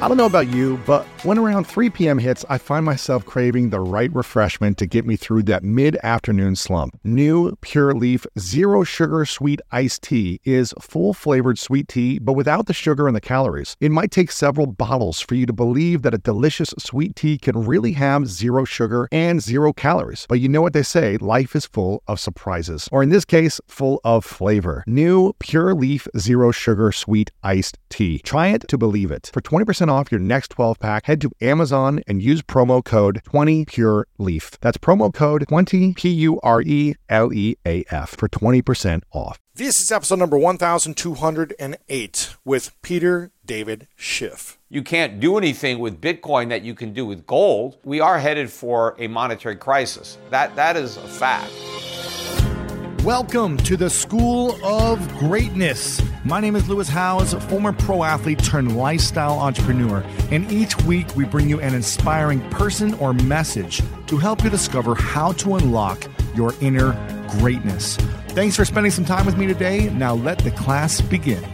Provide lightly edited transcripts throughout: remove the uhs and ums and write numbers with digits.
I don't know about you, but when around 3 p.m. hits, I find myself craving the right refreshment to get me through that mid-afternoon slump. New Pure Leaf Zero Sugar Sweet Iced Tea is full-flavored sweet tea, but without the sugar and the calories. It might take several bottles for you to believe that a delicious sweet tea can really have zero sugar and zero calories. But you know what they say, life is full of surprises. Or in this case, full of flavor. New Pure Leaf Zero Sugar Sweet Iced Tea. Try it to believe it. For 20% off your next 12-pack, head to Amazon and use promo code 20PureLeaf. That's promo code 20 PURELEAF for 20% off. This is episode number 1208 with Peter David Schiff. You can't do anything with Bitcoin that you can do with gold. We are headed for a monetary crisis. That is a fact. Welcome to the School of Greatness. My name is Lewis Howes, former pro athlete turned lifestyle entrepreneur. And each week we bring you an inspiring person or message to help you discover how to unlock your inner greatness. Thanks for spending some time with me today. Now let the class begin.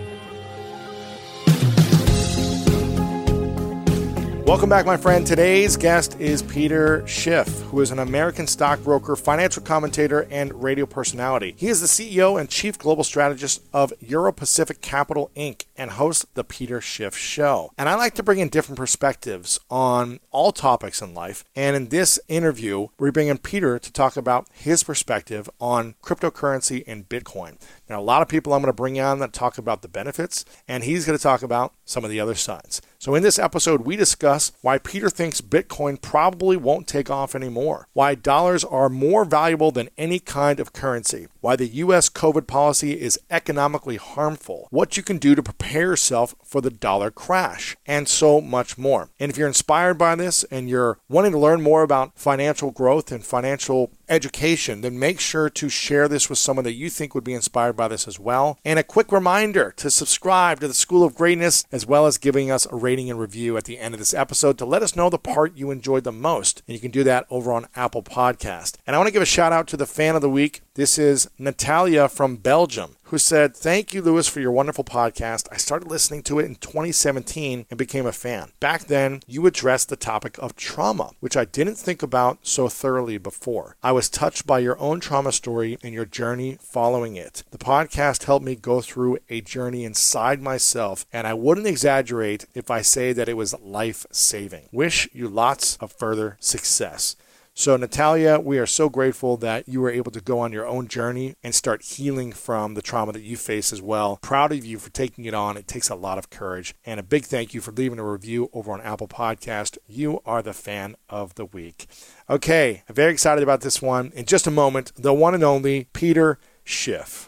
Welcome back, my friend. Today's guest is Peter Schiff, who is an American stockbroker, financial commentator, and radio personality. He is the CEO and Chief Global Strategist of Euro-Pacific Capital, Inc., and hosts The Peter Schiff Show. And I like to bring in different perspectives on all topics in life. And in this interview, we bring in Peter to talk about his perspective on cryptocurrency and Bitcoin. Now, a lot of people I'm going to bring on that talk about the benefits, and he's going to talk about some of the other sides. So in this episode, we discuss why Peter thinks Bitcoin probably won't take off anymore, why dollars are more valuable than any kind of currency, why the U.S. COVID policy is economically harmful, what you can do to prepare yourself for the dollar crash, and so much more. And if you're inspired by this and you're wanting to learn more about financial growth and financial education, then make sure to share this with someone that you think would be inspired by this as well. And a quick reminder to subscribe to the School of Greatness, as well as giving us a rating and review at the end of this episode to let us know the part you enjoyed the most. And you can do that over on Apple Podcast. And I want to give a shout out to the fan of the week. This is Natalia from Belgium, who said, "Thank you, Lewis, for your wonderful podcast. I started listening to it in 2017 and became a fan. Back then, you addressed the topic of trauma, which I didn't think about so thoroughly before. I was touched by your own trauma story and your journey following it. The podcast helped me go through a journey inside myself, and I wouldn't exaggerate if I say that it was life-saving. Wish you lots of further success." So Natalia, we are so grateful that you were able to go on your own journey and start healing from the trauma that you face as well. Proud of you for taking it on. It takes a lot of courage. And a big thank you for leaving a review over on Apple Podcast. You are the fan of the week. Okay, I'm very excited about this one. In just a moment, the one and only Peter Schiff.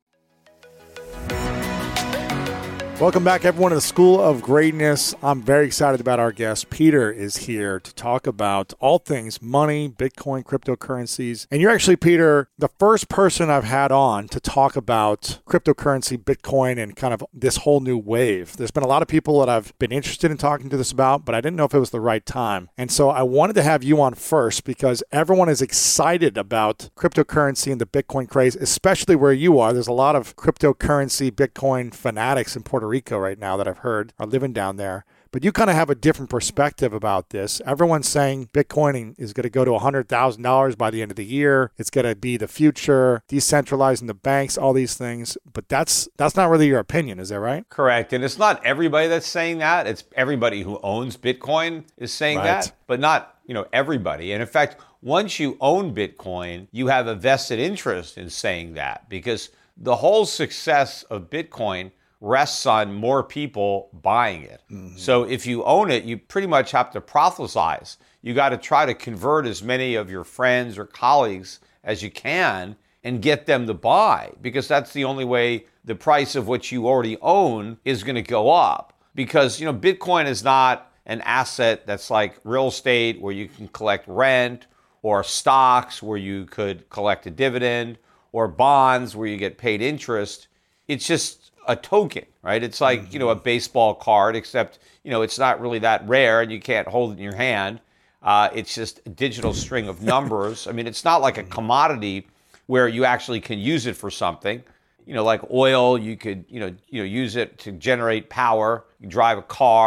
Welcome back, everyone, to the School of Greatness. I'm very excited about our guest. Peter is here to talk about all things money, Bitcoin, cryptocurrencies. And you're actually, Peter, the first person I've had on to talk about cryptocurrency, Bitcoin, and kind of this whole new wave. There's been a lot of people that I've been interested in talking to this about, but I didn't know if it was the right time. And so I wanted to have you on first because everyone is excited about cryptocurrency and the Bitcoin craze, especially where you are. There's a lot of cryptocurrency, Bitcoin fanatics in Puerto Rico right now that I've heard are living down there. But you kind of have a different perspective about this. Everyone's saying Bitcoin is going to go to $100,000 by the end of the year. It's going to be the future, decentralizing the banks, all these things. But that's not really your opinion, is that right? Correct. And it's not everybody that's saying that. It's everybody who owns Bitcoin is saying that, but not, everybody. And in fact, once you own Bitcoin, you have a vested interest in saying that because the whole success of Bitcoin rests on more people buying it. Mm-hmm. So if you own it, you pretty much have to prophesize. You got to try to convert as many of your friends or colleagues as you can and get them to buy, because that's the only way the price of what you already own is going to go up. Because, Bitcoin is not an asset that's like real estate where you can collect rent, or stocks where you could collect a dividend, or bonds where you get paid interest. It's just a token, right? It's like, a baseball card, except, it's not really that rare and you can't hold it in your hand. It's just a digital string of numbers. I mean, it's not like a commodity where you actually can use it for something. Like oil, you could, use it to generate power. You drive a car.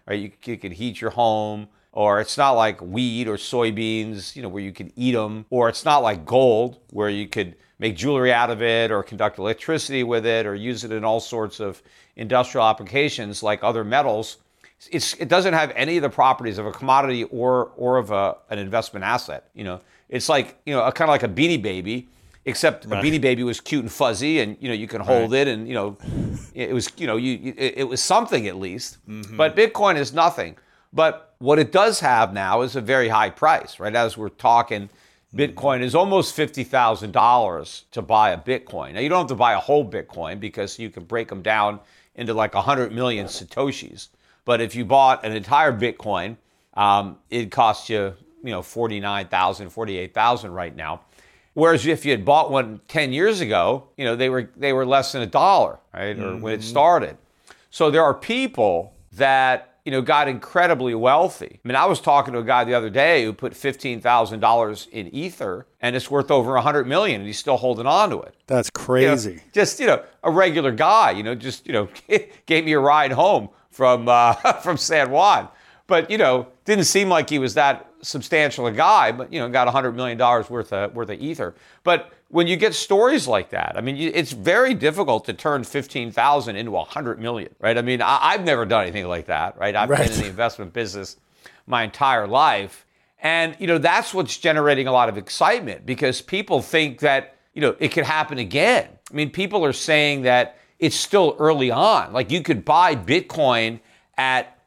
right? You can heat your home, or it's not like wheat or soybeans, where you can eat them, or it's not like gold, where you could make jewelry out of it or conduct electricity with it or use it in all sorts of industrial applications like other metals. It doesn't have any of the properties of a commodity or of an investment asset. It's like, kind of like a Beanie Baby, except right. A Beanie Baby was cute and fuzzy, and you can hold right. it, and it was it was something at least. Mm-hmm. But Bitcoin is nothing. But what it does have now is a very high price, right? As we're talking, Bitcoin is almost $50,000 to buy a Bitcoin. Now, you don't have to buy a whole Bitcoin because you can break them down into like 100 million Satoshis. But if you bought an entire Bitcoin, it costs you, 49,000, 48,000 right now. Whereas if you had bought one 10 years ago, they were less than $1, right? Or when it started. So there are people that got incredibly wealthy. I mean, I was talking to a guy the other day who put $15,000 in Ether, and it's worth over $100 million, and he's still holding on to it. That's crazy. Just a regular guy. Gave me a ride home from San Juan, but didn't seem like he was that substantial a guy. But got $100 million worth of Ether. But when you get stories like that, I mean, it's very difficult to turn 15,000 into 100 million, right? I mean, I've never done anything like that, right? I've been in the investment business my entire life. And, that's what's generating a lot of excitement because people think that, it could happen again. I mean, people are saying that it's still early on. Like you could buy Bitcoin at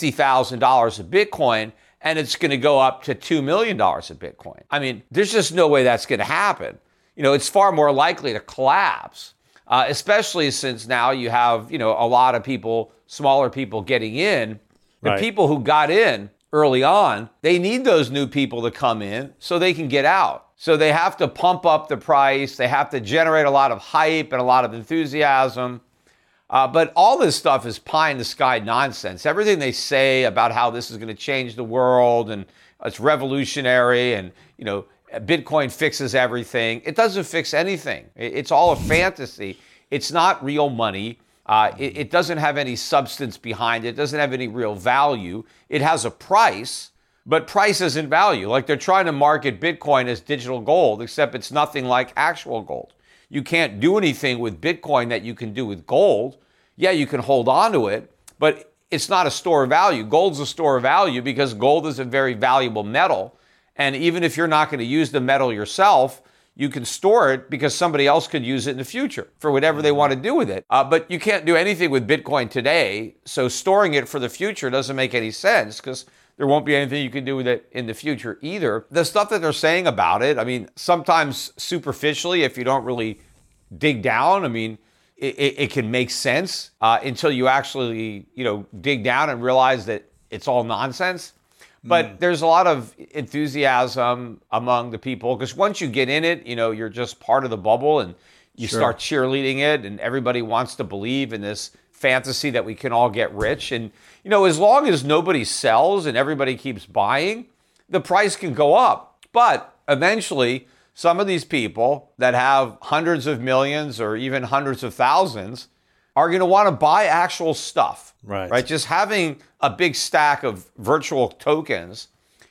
$50,000 a Bitcoin and it's going to go up to $2 million a Bitcoin. I mean, there's just no way that's going to happen. It's far more likely to collapse, especially since now you have, a lot of people, smaller people getting in. The people who got in early on, they need those new people to come in so they can get out. So they have to pump up the price. They have to generate a lot of hype and a lot of enthusiasm. But all this stuff is pie in the sky nonsense. Everything they say about how this is going to change the world and it's revolutionary and, Bitcoin fixes everything. It doesn't fix anything. It's all a fantasy. It's not real money. It doesn't have any substance behind it. It doesn't have any real value. It has a price, but price isn't value. Like they're trying to market Bitcoin as digital gold, except it's nothing like actual gold. You can't do anything with Bitcoin that you can do with gold. Yeah, you can hold on to it, but it's not a store of value. Gold's a store of value because gold is a very valuable metal. And even if you're not going to use the metal yourself, you can store it because somebody else could use it in the future for whatever they want to do with it. But you can't do anything with Bitcoin today. So storing it for the future doesn't make any sense because there won't be anything you can do with it in the future either. The stuff that they're saying about it, I mean, sometimes superficially, if you don't really dig down, I mean, it can make sense until you actually, dig down and realize that it's all nonsense. But there's a lot of enthusiasm among the people because once you get in it, you're just part of the bubble and you start cheerleading it and everybody wants to believe in this fantasy that we can all get rich. And, as long as nobody sells and everybody keeps buying, the price can go up. But eventually, some of these people that have hundreds of millions or even hundreds of thousands are going to want to buy actual stuff. Right. Just having a big stack of virtual tokens,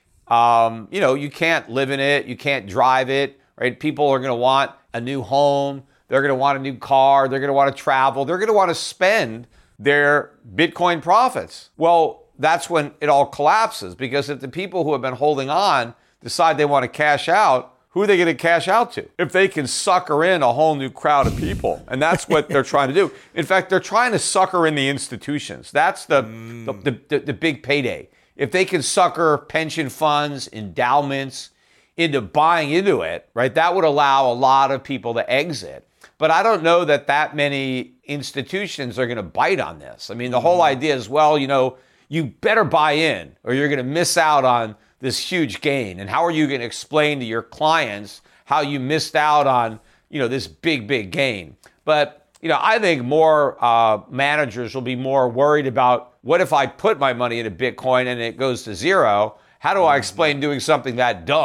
you can't live in it. You can't drive it, right? People are going to want a new home. They're going to want a new car. They're going to want to travel. They're going to want to spend their Bitcoin profits. Well, that's when it all collapses because if the people who have been holding on decide they want to cash out, who are they going to cash out to? If they can sucker in a whole new crowd of people. And that's what they're trying to do. In fact, they're trying to sucker in the institutions. That's the big payday. If they can sucker pension funds, endowments into buying into it, right, that would allow a lot of people to exit. But I don't know that many institutions are going to bite on this. I mean, the whole idea is, well, you better buy in or you're going to miss out on this huge gain. And how are you going to explain to your clients how you missed out on, this big gain? But, I think more managers will be more worried about what if I put my money into Bitcoin and it goes to zero? How do I explain doing something that dumb?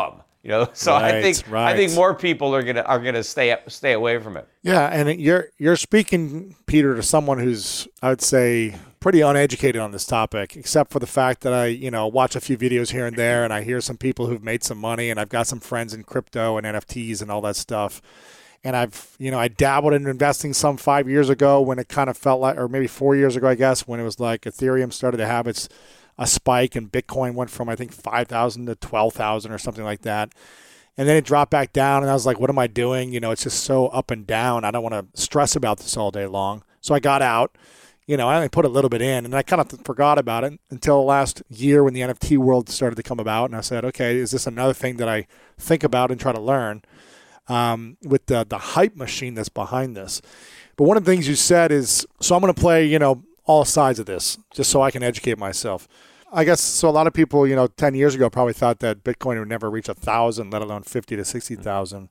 So I think more people are gonna stay away from it. Yeah, and you're speaking, Peter, to someone who's, I would say, pretty uneducated on this topic, except for the fact that I watch a few videos here and there, and I hear some people who've made some money, and I've got some friends in crypto and NFTs and all that stuff. And I dabbled in investing some 5 years ago when it kind of felt like, or maybe 4 years ago, I guess, when it was like Ethereum started to have a spike and Bitcoin went from, I think, 5,000 to 12,000 or something like that. And then it dropped back down, and I was like, what am I doing? It's just so up and down. I don't want to stress about this all day long. So I got out. I only put a little bit in, and I kind of forgot about it until last year when the NFT world started to come about. And I said, okay, is this another thing that I think about and try to learn? With the hype machine that's behind this. But one of the things you said is, so I'm going to play, all sides of this just so I can educate myself. I guess, so a lot of people, 10 years ago probably thought that Bitcoin would never reach 1,000, let alone 50 to 60,000.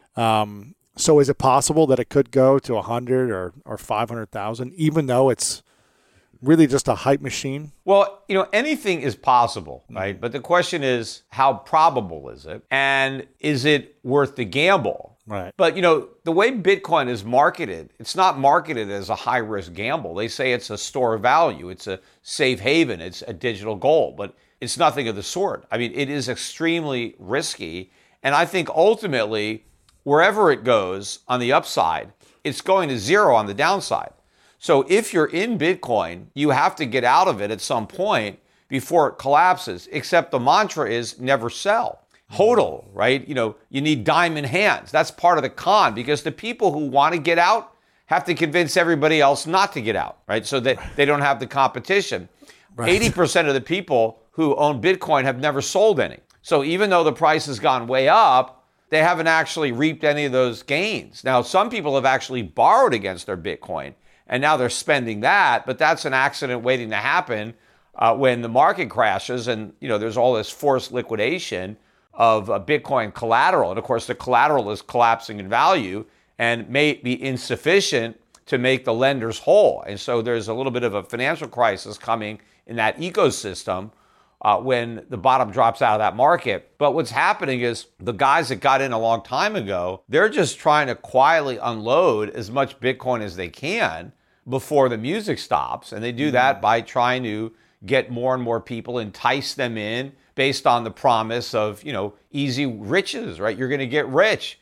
So is it possible that it could go to 100 or 500,000, even though it's really just a hype machine? Well, anything is possible, right? But the question is, how probable is it? And is it worth the gamble? Right. But, the way Bitcoin is marketed, it's not marketed as a high-risk gamble. They say it's a store of value. It's a safe haven. It's a digital gold. But it's nothing of the sort. I mean, it is extremely risky. And I think ultimately, wherever it goes on the upside, it's going to zero on the downside. So if you're in Bitcoin, you have to get out of it at some point before it collapses, except the mantra is never sell. HODL, right? You need diamond hands. That's part of the con, because the people who want to get out have to convince everybody else not to get out, right? So that they don't have the competition. Right. 80% of the people who own Bitcoin have never sold any. So even though the price has gone way up, they haven't actually reaped any of those gains. Now, some people have actually borrowed against their Bitcoin, and now they're spending that, but that's an accident waiting to happen when the market crashes and there's all this forced liquidation of Bitcoin collateral. And of course, the collateral is collapsing in value and may be insufficient to make the lenders whole. And so there's a little bit of a financial crisis coming in that ecosystem when the bottom drops out of that market. But what's happening is the guys that got in a long time ago, they're just trying to quietly unload as much Bitcoin as they can before the music stops. And they do that by trying to get more and more people, entice them in based on the promise of, easy riches, right? You're going to get rich,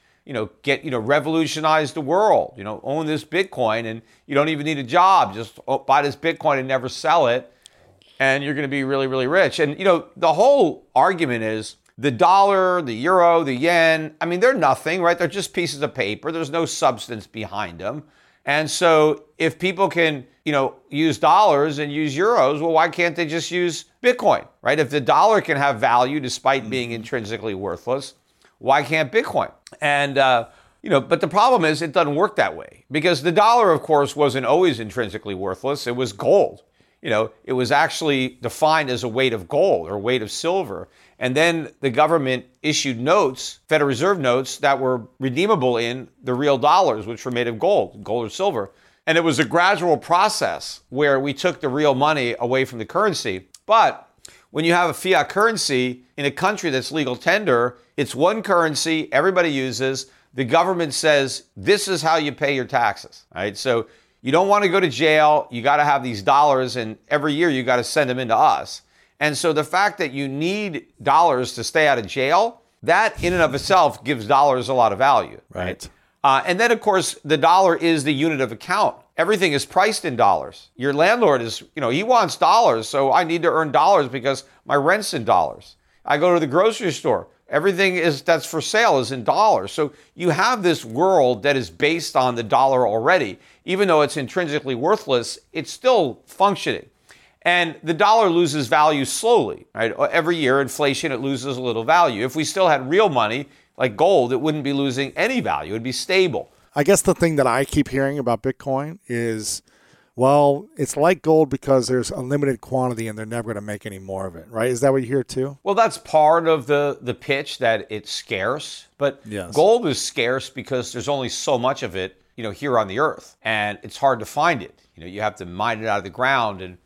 revolutionize the world, own this Bitcoin, and you don't even need a job. Just buy this Bitcoin and never sell it, and you're going to be really, really rich. And, the whole argument is the dollar, the euro, the yen, I mean, they're nothing, right? They're just pieces of paper. There's no substance behind them. And so if people can, use dollars and use euros, well, why can't they just use Bitcoin, right? If the dollar can have value despite being intrinsically worthless, why can't Bitcoin? And, but the problem is it doesn't work that way, because the dollar, of course, wasn't always intrinsically worthless. It was gold. It was actually defined as a weight of gold or weight of silver. And then the government issued notes, Federal Reserve notes, that were redeemable in the real dollars, which were made of gold or silver. And it was a gradual process where we took the real money away from the currency. But when you have a fiat currency in a country that's legal tender, it's one currency everybody uses. The government says, this is how you pay your taxes, right? So you don't want to go to jail. You got to have these dollars, and every year you got to send them into us. And so the fact that you need dollars to stay out of jail, that in and of itself gives dollars a lot of value. Right. And then, of course, the dollar is the unit of account. Everything is priced in dollars. Your landlord is, he wants dollars, so I need to earn dollars because my rent's in dollars. I go to the grocery store. Everything that's for sale is in dollars. So you have this world that is based on the dollar already. Even though it's intrinsically worthless, it's still functioning. And the dollar loses value slowly, right? Every year, inflation, it loses a little value. If we still had real money, like gold, it wouldn't be losing any value. It would be stable. I guess the thing that I keep hearing about Bitcoin is, well, it's like gold because there's a limited quantity and they're never going to make any more of it, right? Is that what you hear too? Well, that's part of the pitch, that it's scarce. But yes, gold is scarce because there's only so much of it, here on the earth. And it's hard to find it. You have to mine it out of the ground. And,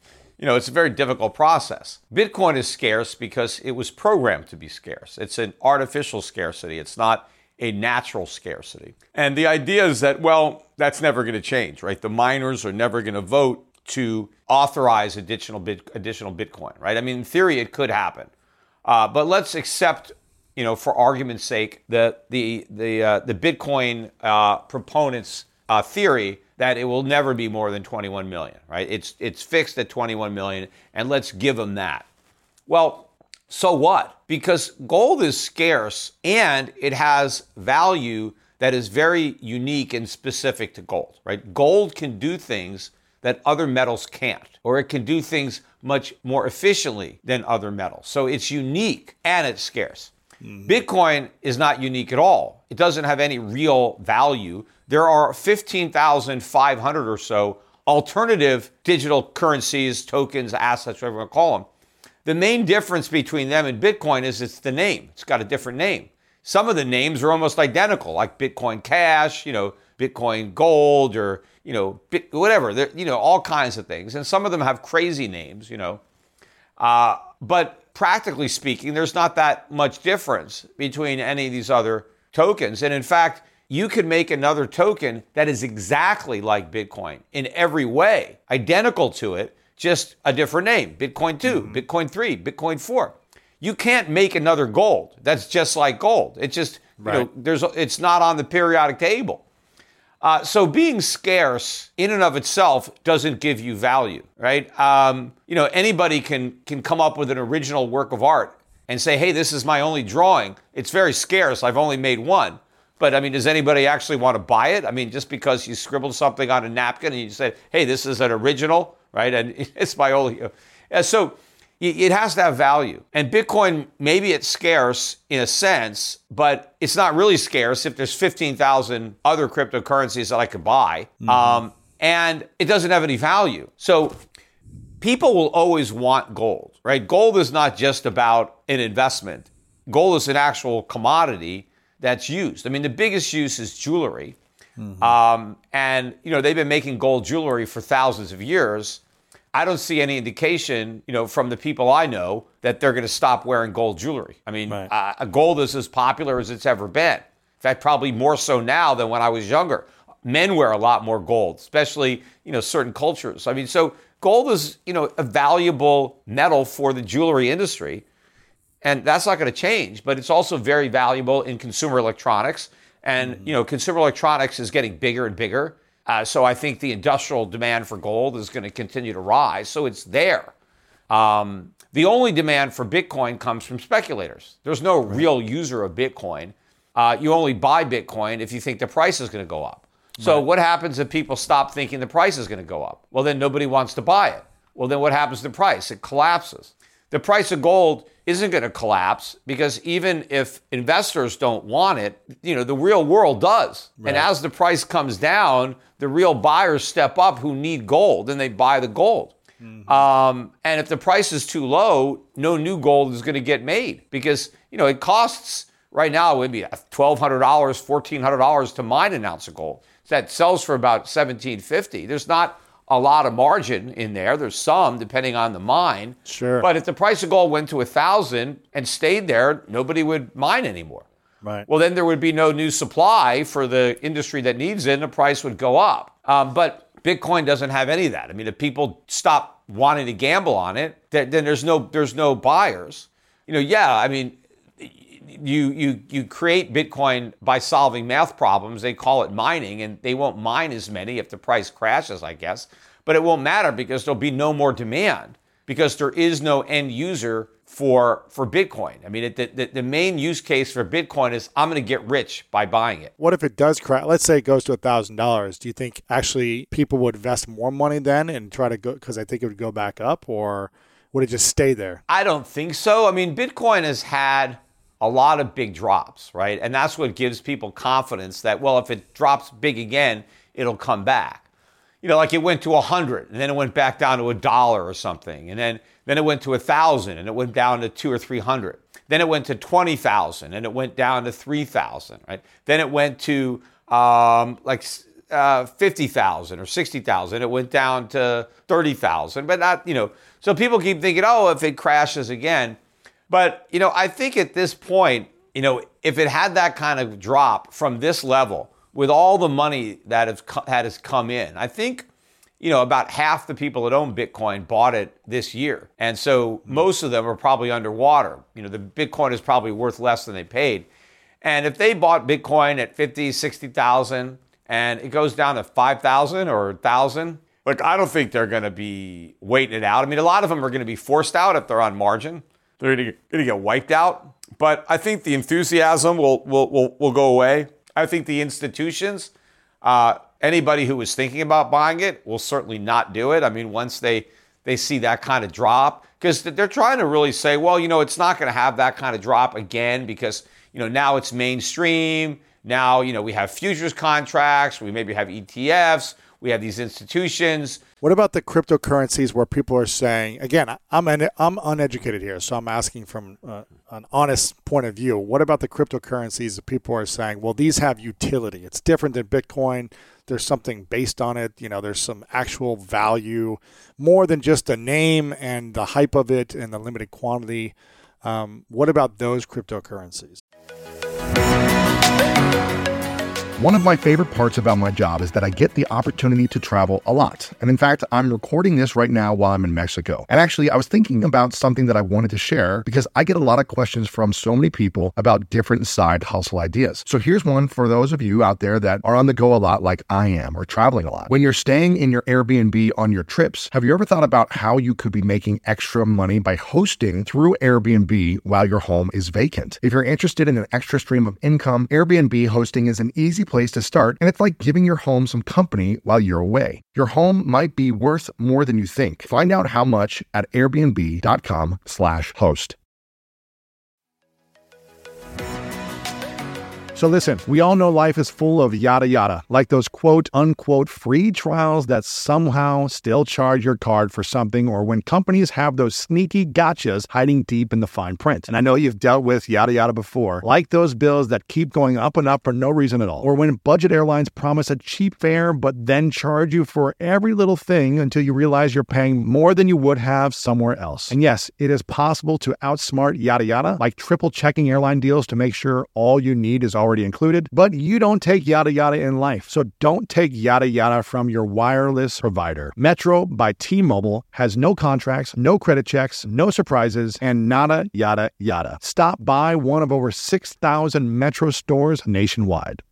it's a very difficult process. Bitcoin is scarce because it was programmed to be scarce. It's an artificial scarcity. It's not a natural scarcity. And the idea is that, well, that's never going to change, right? The miners are never going to vote to authorize additional Bitcoin, right? I mean, in theory, it could happen. But let's accept, for argument's sake, the Bitcoin proponents' theory that it will never be more than 21 million, right? It's fixed at 21 million, and let's give them that. Well, so what? Because gold is scarce and it has value that is very unique and specific to gold, right? Gold can do things that other metals can't, or it can do things much more efficiently than other metals. So it's unique and it's scarce. Bitcoin is not unique at all. It doesn't have any real value. There are 15,500 or so alternative digital currencies, tokens, assets, whatever you want to call them. The main difference between them and Bitcoin is it's the name. It's got a different name. Some of the names are almost identical, like Bitcoin Cash, Bitcoin Gold, or, whatever. All kinds of things. And some of them have crazy names, But practically speaking, there's not that much difference between any of these other tokens. And in fact, you could make another token that is exactly like Bitcoin in every way, identical to it, just a different name. Bitcoin 2, Bitcoin 3, Bitcoin 4. You can't make another gold that's just like gold. It's just, it's not on the periodic table. So being scarce in and of itself doesn't give you value, right? Anybody can come up with an original work of art and say, hey, this is my only drawing. It's very scarce. I've only made one. But, does anybody actually want to buy it? Just because you scribbled something on a napkin and you said, hey, this is an original, right? And it's my only... So it has to have value. And Bitcoin, maybe it's scarce in a sense, but it's not really scarce if there's 15,000 other cryptocurrencies that I could buy. And it doesn't have any value. So people will always want gold, right? Gold is not just about an investment. Gold is an actual commodity that's used. The biggest use is jewelry. And, they've been making gold jewelry for thousands of years. I don't see any indication, from the people I know that they're going to stop wearing gold jewelry. Gold is as popular as it's ever been. In fact, probably more so now than when I was younger. Men wear a lot more gold, especially, certain cultures. So gold is, a valuable metal for the jewelry industry. And that's not going to change, but it's also very valuable in consumer electronics. And, consumer electronics is getting bigger and bigger. So I think the industrial demand for gold is going to continue to rise. So it's there. The only demand for Bitcoin comes from speculators. There's no real user of Bitcoin. You only buy Bitcoin if you think the price is going to go up. So what happens if people stop thinking the price is going to go up? Well, then nobody wants to buy it. Well, then what happens to the price? It collapses. The price of gold isn't going to collapse because even if investors don't want it, the real world does. And as the price comes down, the real buyers step up who need gold and they buy the gold. And if the price is too low, no new gold is going to get made because, it costs right now, it would be $1,200, $1,400 to mine an ounce of gold. That sells for about $1,750. There's not a lot of margin in there. There's some, depending on the mine. Sure. But if the price of gold went to 1,000 and stayed there, nobody would mine anymore. Right. Well, then there would be no new supply for the industry that needs it, and the price would go up. But Bitcoin doesn't have any of that. If people stop wanting to gamble on it, then there's no buyers. You create Bitcoin by solving math problems. They call it mining, and they won't mine as many if the price crashes, I guess. But it won't matter because there'll be no more demand because there is no end user for Bitcoin. The main use case for Bitcoin is I'm going to get rich by buying it. What if it does crash? Let's say it goes to $1,000. Do you think actually people would invest more money then and try to go, because I think it would go back up, or would it just stay there? I don't think so. Bitcoin has had a lot of big drops, right? And that's what gives people confidence that, well, if it drops big again, it'll come back. Like it went to 100 and then it went back down to $1 or something. And then it went to 1,000 and it went down to 200 or 300. Then it went to 20,000 and it went down to 3,000, right? Then it went to 50,000 or 60,000. It went down to 30,000, but not, so people keep thinking, oh, if it crashes again. But, I think at this point, if it had that kind of drop from this level with all the money that has come in, I think, about half the people that own Bitcoin bought it this year. And so most of them are probably underwater. The Bitcoin is probably worth less than they paid. And if they bought Bitcoin at 50, 60,000 and it goes down to 5,000 or 1,000, look, I don't think they're going to be waiting it out. I mean, a lot of them are going to be forced out if they're on margin. They're going to get wiped out. But I think the enthusiasm will go away. I think the institutions, anybody who was thinking about buying it will certainly not do it. I mean, once they see that kind of drop, because they're trying to really say, well, it's not going to have that kind of drop again because, now it's mainstream. Now, we have futures contracts. We maybe have ETFs. We have these institutions. What about the cryptocurrencies where people are saying, again, I'm uneducated here, so I'm asking from an honest point of view. What about the cryptocurrencies that people are saying, well, these have utility. It's different than Bitcoin. There's something based on it. There's some actual value, more than just a name and the hype of it and the limited quantity. What about those cryptocurrencies? One of my favorite parts about my job is that I get the opportunity to travel a lot. And in fact, I'm recording this right now while I'm in Mexico. And actually, I was thinking about something that I wanted to share because I get a lot of questions from so many people about different side hustle ideas. So here's one for those of you out there that are on the go a lot like I am or traveling a lot. When you're staying in your Airbnb on your trips, have you ever thought about how you could be making extra money by hosting through Airbnb while your home is vacant? If you're interested in an extra stream of income, Airbnb hosting is an easy place to start, and it's like giving your home some company while you're away. Your home might be worth more than you think. Find out how much at airbnb.com/host. So listen, we all know life is full of yada yada, like those quote unquote free trials that somehow still charge your card for something, or when companies have those sneaky gotchas hiding deep in the fine print. And I know you've dealt with yada yada before, like those bills that keep going up and up for no reason at all, or when budget airlines promise a cheap fare but then charge you for every little thing until you realize you're paying more than you would have somewhere else. And yes, it is possible to outsmart yada yada, like triple checking airline deals to make sure all you need is already included, but you don't take yada yada in life. So don't take yada yada from your wireless provider. Metro by T-Mobile has no contracts, no credit checks, no surprises, and nada yada yada. Stop by one of over 6,000 Metro stores nationwide.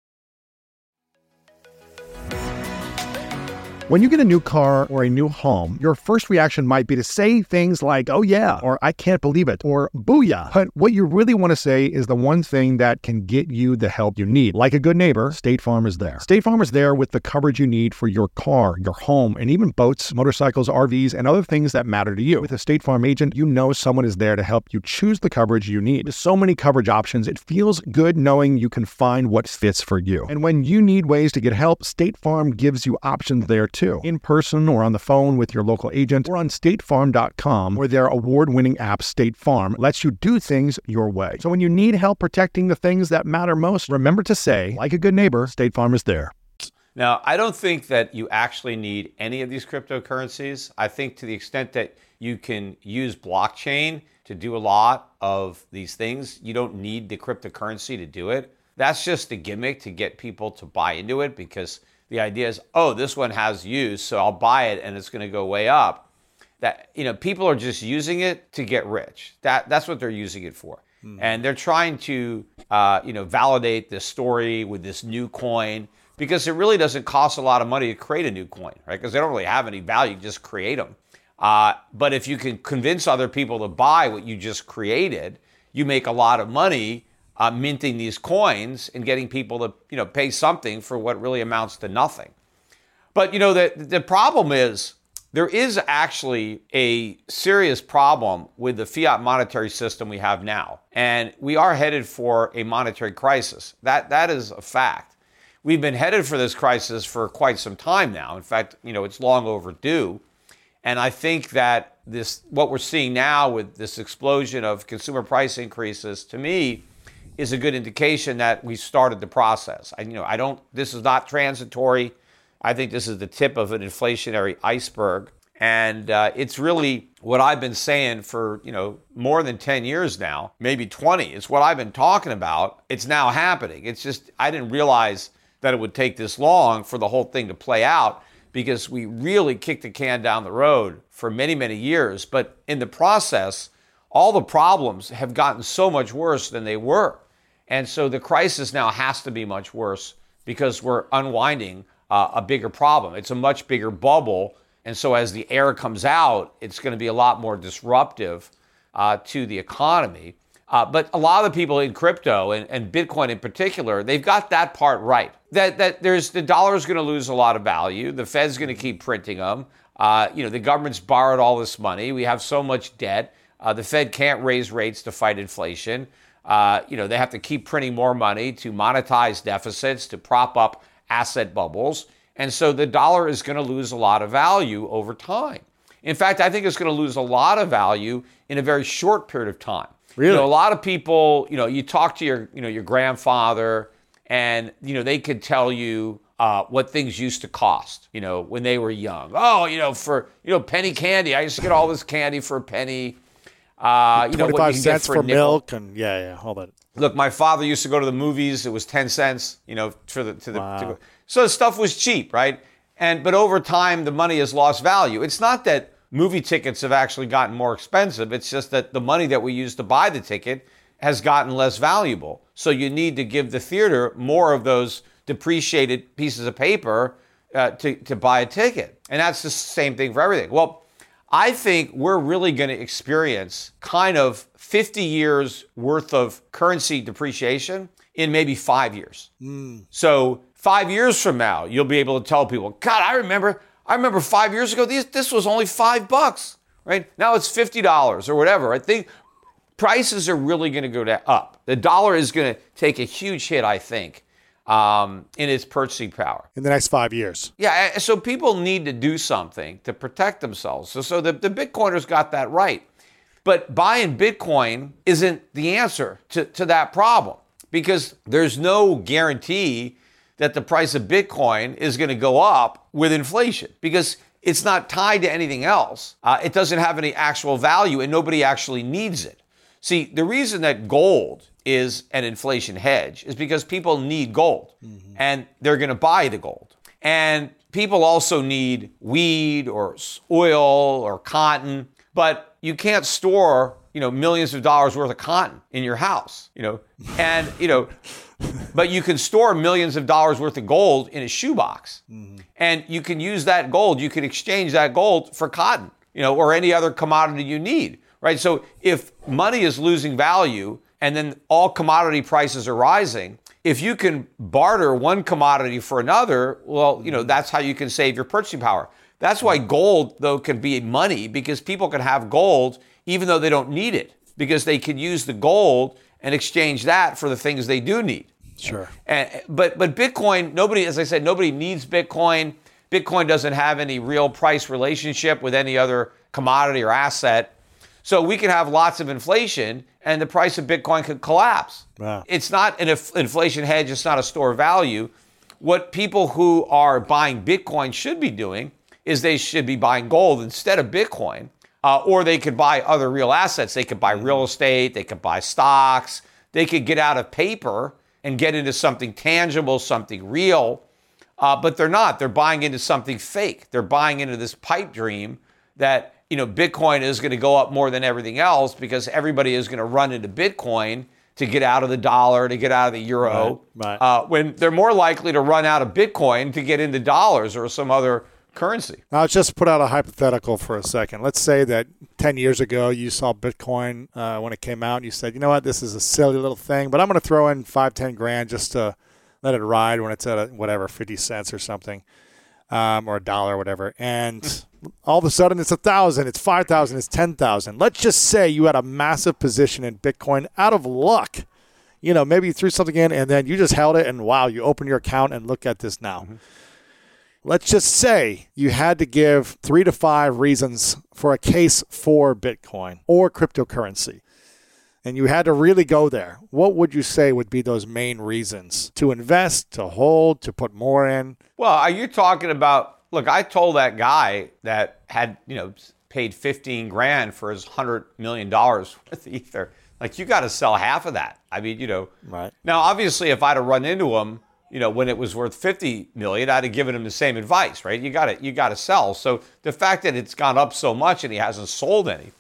When you get a new car or a new home, your first reaction might be to say things like, oh yeah, or I can't believe it, or booyah. But what you really want to say is the one thing that can get you the help you need. Like a good neighbor, State Farm is there. State Farm is there with the coverage you need for your car, your home, and even boats, motorcycles, RVs, and other things that matter to you. With a State Farm agent, you know someone is there to help you choose the coverage you need. With so many coverage options, it feels good knowing you can find what fits for you. And when you need ways to get help, State Farm gives you options there too. In person or on the phone with your local agent or on statefarm.com, where their award-winning app State Farm lets you do things your way. So when you need help protecting the things that matter most, remember to say, like a good neighbor, State Farm is there. Now, I don't think that you actually need any of these cryptocurrencies. I think to the extent that you can use blockchain to do a lot of these things, you don't need the cryptocurrency to do it. That's just a gimmick to get people to buy into it, because the idea is, oh, this one has use, so I'll buy it and it's going to go way up. That, people are just using it to get rich. That's what they're using it for. And they're trying to, validate this story with this new coin, because it really doesn't cost a lot of money to create a new coin, right? Because they don't really have any value, just create them. But if you can convince other people to buy what you just created, you make a lot of money minting these coins and getting people to, pay something for what really amounts to nothing. But, the problem is there is actually a serious problem with the fiat monetary system we have now. And we are headed for a monetary crisis. That is a fact. We've been headed for this crisis for quite some time now. In fact, it's long overdue. And I think that what we're seeing now with this explosion of consumer price increases, to me, is a good indication that we started the process. This is not transitory. I think this is the tip of an inflationary iceberg. And it's really what I've been saying for, more than 10 years now, maybe 20. It's what I've been talking about. It's now happening. It's just, I didn't realize that it would take this long for the whole thing to play out, because we really kicked the can down the road for many, many years. But in the process, all the problems have gotten so much worse than they were. And so the crisis now has to be much worse because we're unwinding a bigger problem. It's a much bigger bubble. And so as the air comes out, it's going to be a lot more disruptive to the economy. But a lot of the people in crypto and Bitcoin in particular, they've got that part right. That the dollar is going to lose a lot of value. The Fed's going to keep printing them. The government's borrowed all this money. We have so much debt. The Fed can't raise rates to fight inflation. They have to keep printing more money to monetize deficits, to prop up asset bubbles. And so the dollar is going to lose a lot of value over time. In fact, I think it's going to lose a lot of value in a very short period of time. Really? A lot of people, you talk to your grandfather, and, they could tell you what things used to cost, when they were young. Oh, for penny candy. I used to get all this candy for a penny. 25 cents for milk and all that. Look, my father used to go to the movies. It was 10 cents, Wow. So stuff was cheap, right? But over time, the money has lost value. It's not that movie tickets have actually gotten more expensive. It's just that the money that we use to buy the ticket has gotten less valuable. So you need to give the theater more of those depreciated pieces of paper to buy a ticket. And that's the same thing for everything. Well, I think we're really going to experience kind of 50 years worth of currency depreciation in maybe 5 years. So 5 years from now, you'll be able to tell people, God, I remember 5 years ago, this was only $5, right? Now it's $50 or whatever. I think prices are really going to go up. The dollar is going to take a huge hit, I think, in its purchasing power. In the next 5 years. Yeah, so people need to do something to protect themselves. So the Bitcoiners got that right. But buying Bitcoin isn't the answer to that problem, because there's no guarantee that the price of Bitcoin is going to go up with inflation, because it's not tied to anything else. It doesn't have any actual value, and nobody actually needs it. See, the reason that gold is an inflation hedge is because people need gold, and they're going to buy the gold. And people also need weed or oil or cotton, but you can't store, millions of dollars worth of cotton in your house, but you can store millions of dollars worth of gold in a shoebox, and you can use that gold. You can exchange that gold for cotton, or any other commodity you need, right? So if money is losing value and then all commodity prices are rising, if you can barter one commodity for another, well, that's how you can save your purchasing power. That's why gold, though, can be money, because people can have gold even though they don't need it, because they can use the gold and exchange that for the things they do need. Sure. But Bitcoin, as I said, nobody needs Bitcoin. Bitcoin doesn't have any real price relationship with any other commodity or asset. So we can have lots of inflation and the price of Bitcoin could collapse. Wow. It's not an inflation hedge. It's not a store of value. What people who are buying Bitcoin should be doing is they should be buying gold instead of Bitcoin, or they could buy other real assets. They could buy real estate. They could buy stocks. They could get out of paper and get into something tangible, something real. But they're not. They're buying into something fake. They're buying into this pipe dream that, Bitcoin is going to go up more than everything else because everybody is going to run into Bitcoin to get out of the dollar, to get out of the euro, right. When they're more likely to run out of Bitcoin to get into dollars or some other currency. Now, let's just put out a hypothetical for a second. Let's say that 10 years ago you saw Bitcoin when it came out and you said, you know what, this is a silly little thing, but I'm going to throw in 5-10 grand just to let it ride when it's at 50 cents or something, or $1 or whatever. And all of a sudden it's 1,000, it's 5,000, it's 10,000. Let's just say you had a massive position in Bitcoin out of luck. Maybe you threw something in and then you just held it and wow, you open your account and look at this now. Mm-hmm. Let's just say you had to give 3 to 5 reasons for a case for Bitcoin or cryptocurrency. and you had to really go there, what would you say would be those main reasons to invest, to hold, to put more in? Well, are you talking about, look, I told that guy that had, paid 15 grand for his $100 million worth of Ether. Like, you got to sell half of that. I mean, Right. Now, obviously, if I'd have run into him, when it was worth 50 million, I'd have given him the same advice, right? You got to sell. So the fact that it's gone up so much and he hasn't sold any,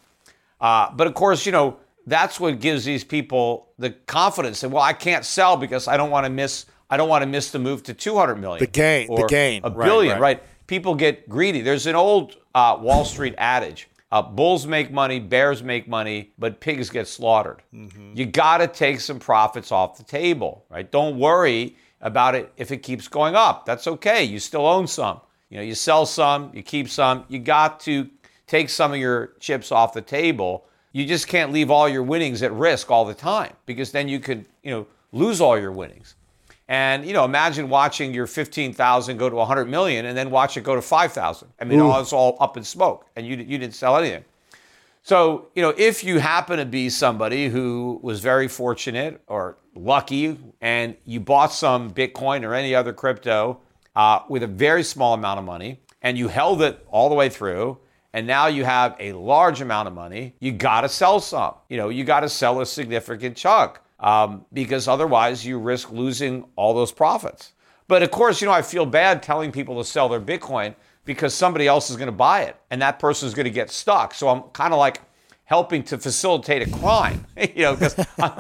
but of course, that's what gives these people the confidence that, well, I can't sell because I don't want to miss the move to 200 million. The gain, or a billion, right? People get greedy. There's an old Wall Street adage. Bulls make money, bears make money, but pigs get slaughtered. Mm-hmm. You got to take some profits off the table, right? Don't worry about it if it keeps going up. That's okay. You still own some. You sell some, you keep some. You got to take some of your chips off the table. You just can't leave all your winnings at risk all the time, because then you could, lose all your winnings. And, imagine watching your 15,000 go to 100 million and then watch it go to 5,000. I mean, it's all up in smoke and you didn't sell anything. So, if you happen to be somebody who was very fortunate or lucky and you bought some Bitcoin or any other crypto with a very small amount of money and you held it all the way through, and now you have a large amount of money, you got to sell some. You got to sell a significant chunk because otherwise you risk losing all those profits. But of course, I feel bad telling people to sell their Bitcoin because somebody else is going to buy it and that person is going to get stuck. So I'm kind of like helping to facilitate a crime, because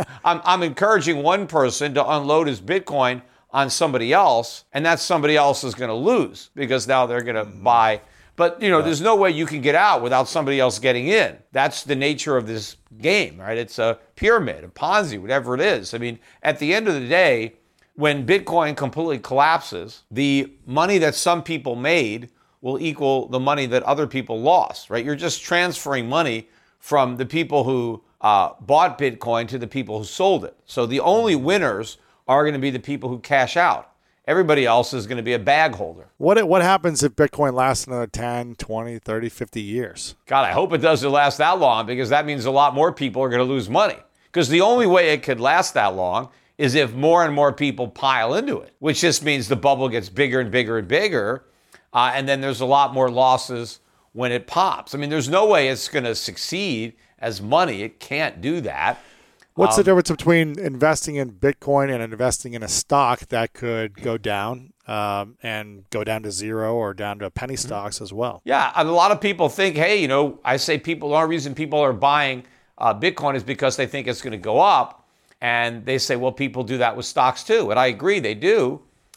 I'm encouraging one person to unload his Bitcoin on somebody else, and that somebody else is going to lose because now they're going to buy. But, there's no way you can get out without somebody else getting in. That's the nature of this game, right? It's a pyramid, a Ponzi, whatever it is. I mean, at the end of the day, when Bitcoin completely collapses, the money that some people made will equal the money that other people lost, right? You're just transferring money from the people who bought Bitcoin to the people who sold it. So the only winners are going to be the people who cash out. Everybody else is going to be a bag holder. What happens if Bitcoin lasts another 10, 20, 30, 50 years? God, I hope it doesn't last that long, because that means a lot more people are going to lose money. Because the only way it could last that long is if more and more people pile into it, which just means the bubble gets bigger and bigger and bigger, and then there's a lot more losses when it pops. I mean, there's no way it's going to succeed as money. It can't do that. What's the difference between investing in Bitcoin and investing in a stock that could go down and go down to zero or down to penny stocks as well? Yeah, a lot of people think, hey, I say the only reason people are buying Bitcoin is because they think it's going to go up. And they say, well, people do that with stocks too. And I agree, they do.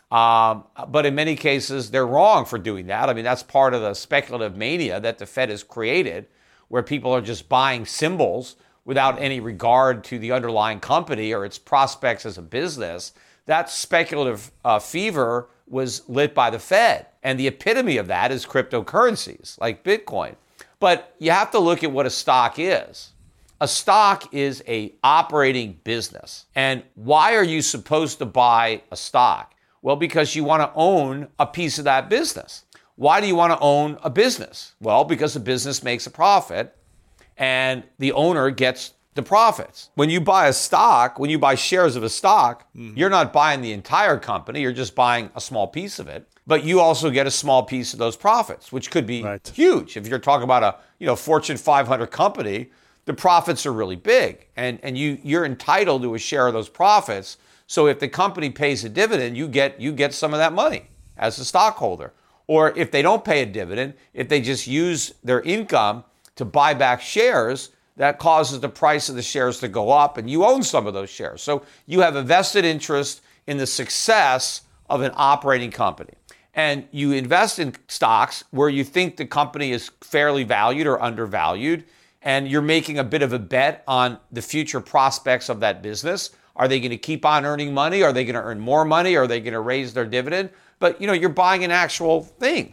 But in many cases, they're wrong for doing that. I mean, that's part of the speculative mania that the Fed has created, where people are just buying symbols without any regard to the underlying company or its prospects as a business. That speculative fever was lit by the Fed. And the epitome of that is cryptocurrencies like Bitcoin. But you have to look at what a stock is. A stock is an operating business. And why are you supposed to buy a stock? Well, because you want to own a piece of that business. Why do you want to own a business? Well, because the business makes a profit and the owner gets the profits. When you buy a stock, when you buy shares of a stock, you're not buying the entire company, you're just buying a small piece of it. But you also get a small piece of those profits, which could be huge. If you're talking about a Fortune 500 company, the profits are really big, and you're entitled to a share of those profits. So if the company pays a dividend, you get some of that money as a stockholder. Or if they don't pay a dividend, if they just use their income to buy back shares, that causes the price of the shares to go up, and you own some of those shares. So you have a vested interest in the success of an operating company. And you invest in stocks where you think the company is fairly valued or undervalued, and you're making a bit of a bet on the future prospects of that business. Are they going to keep on earning money? Are they going to earn more money? Are they going to raise their dividend? But you're buying an actual thing.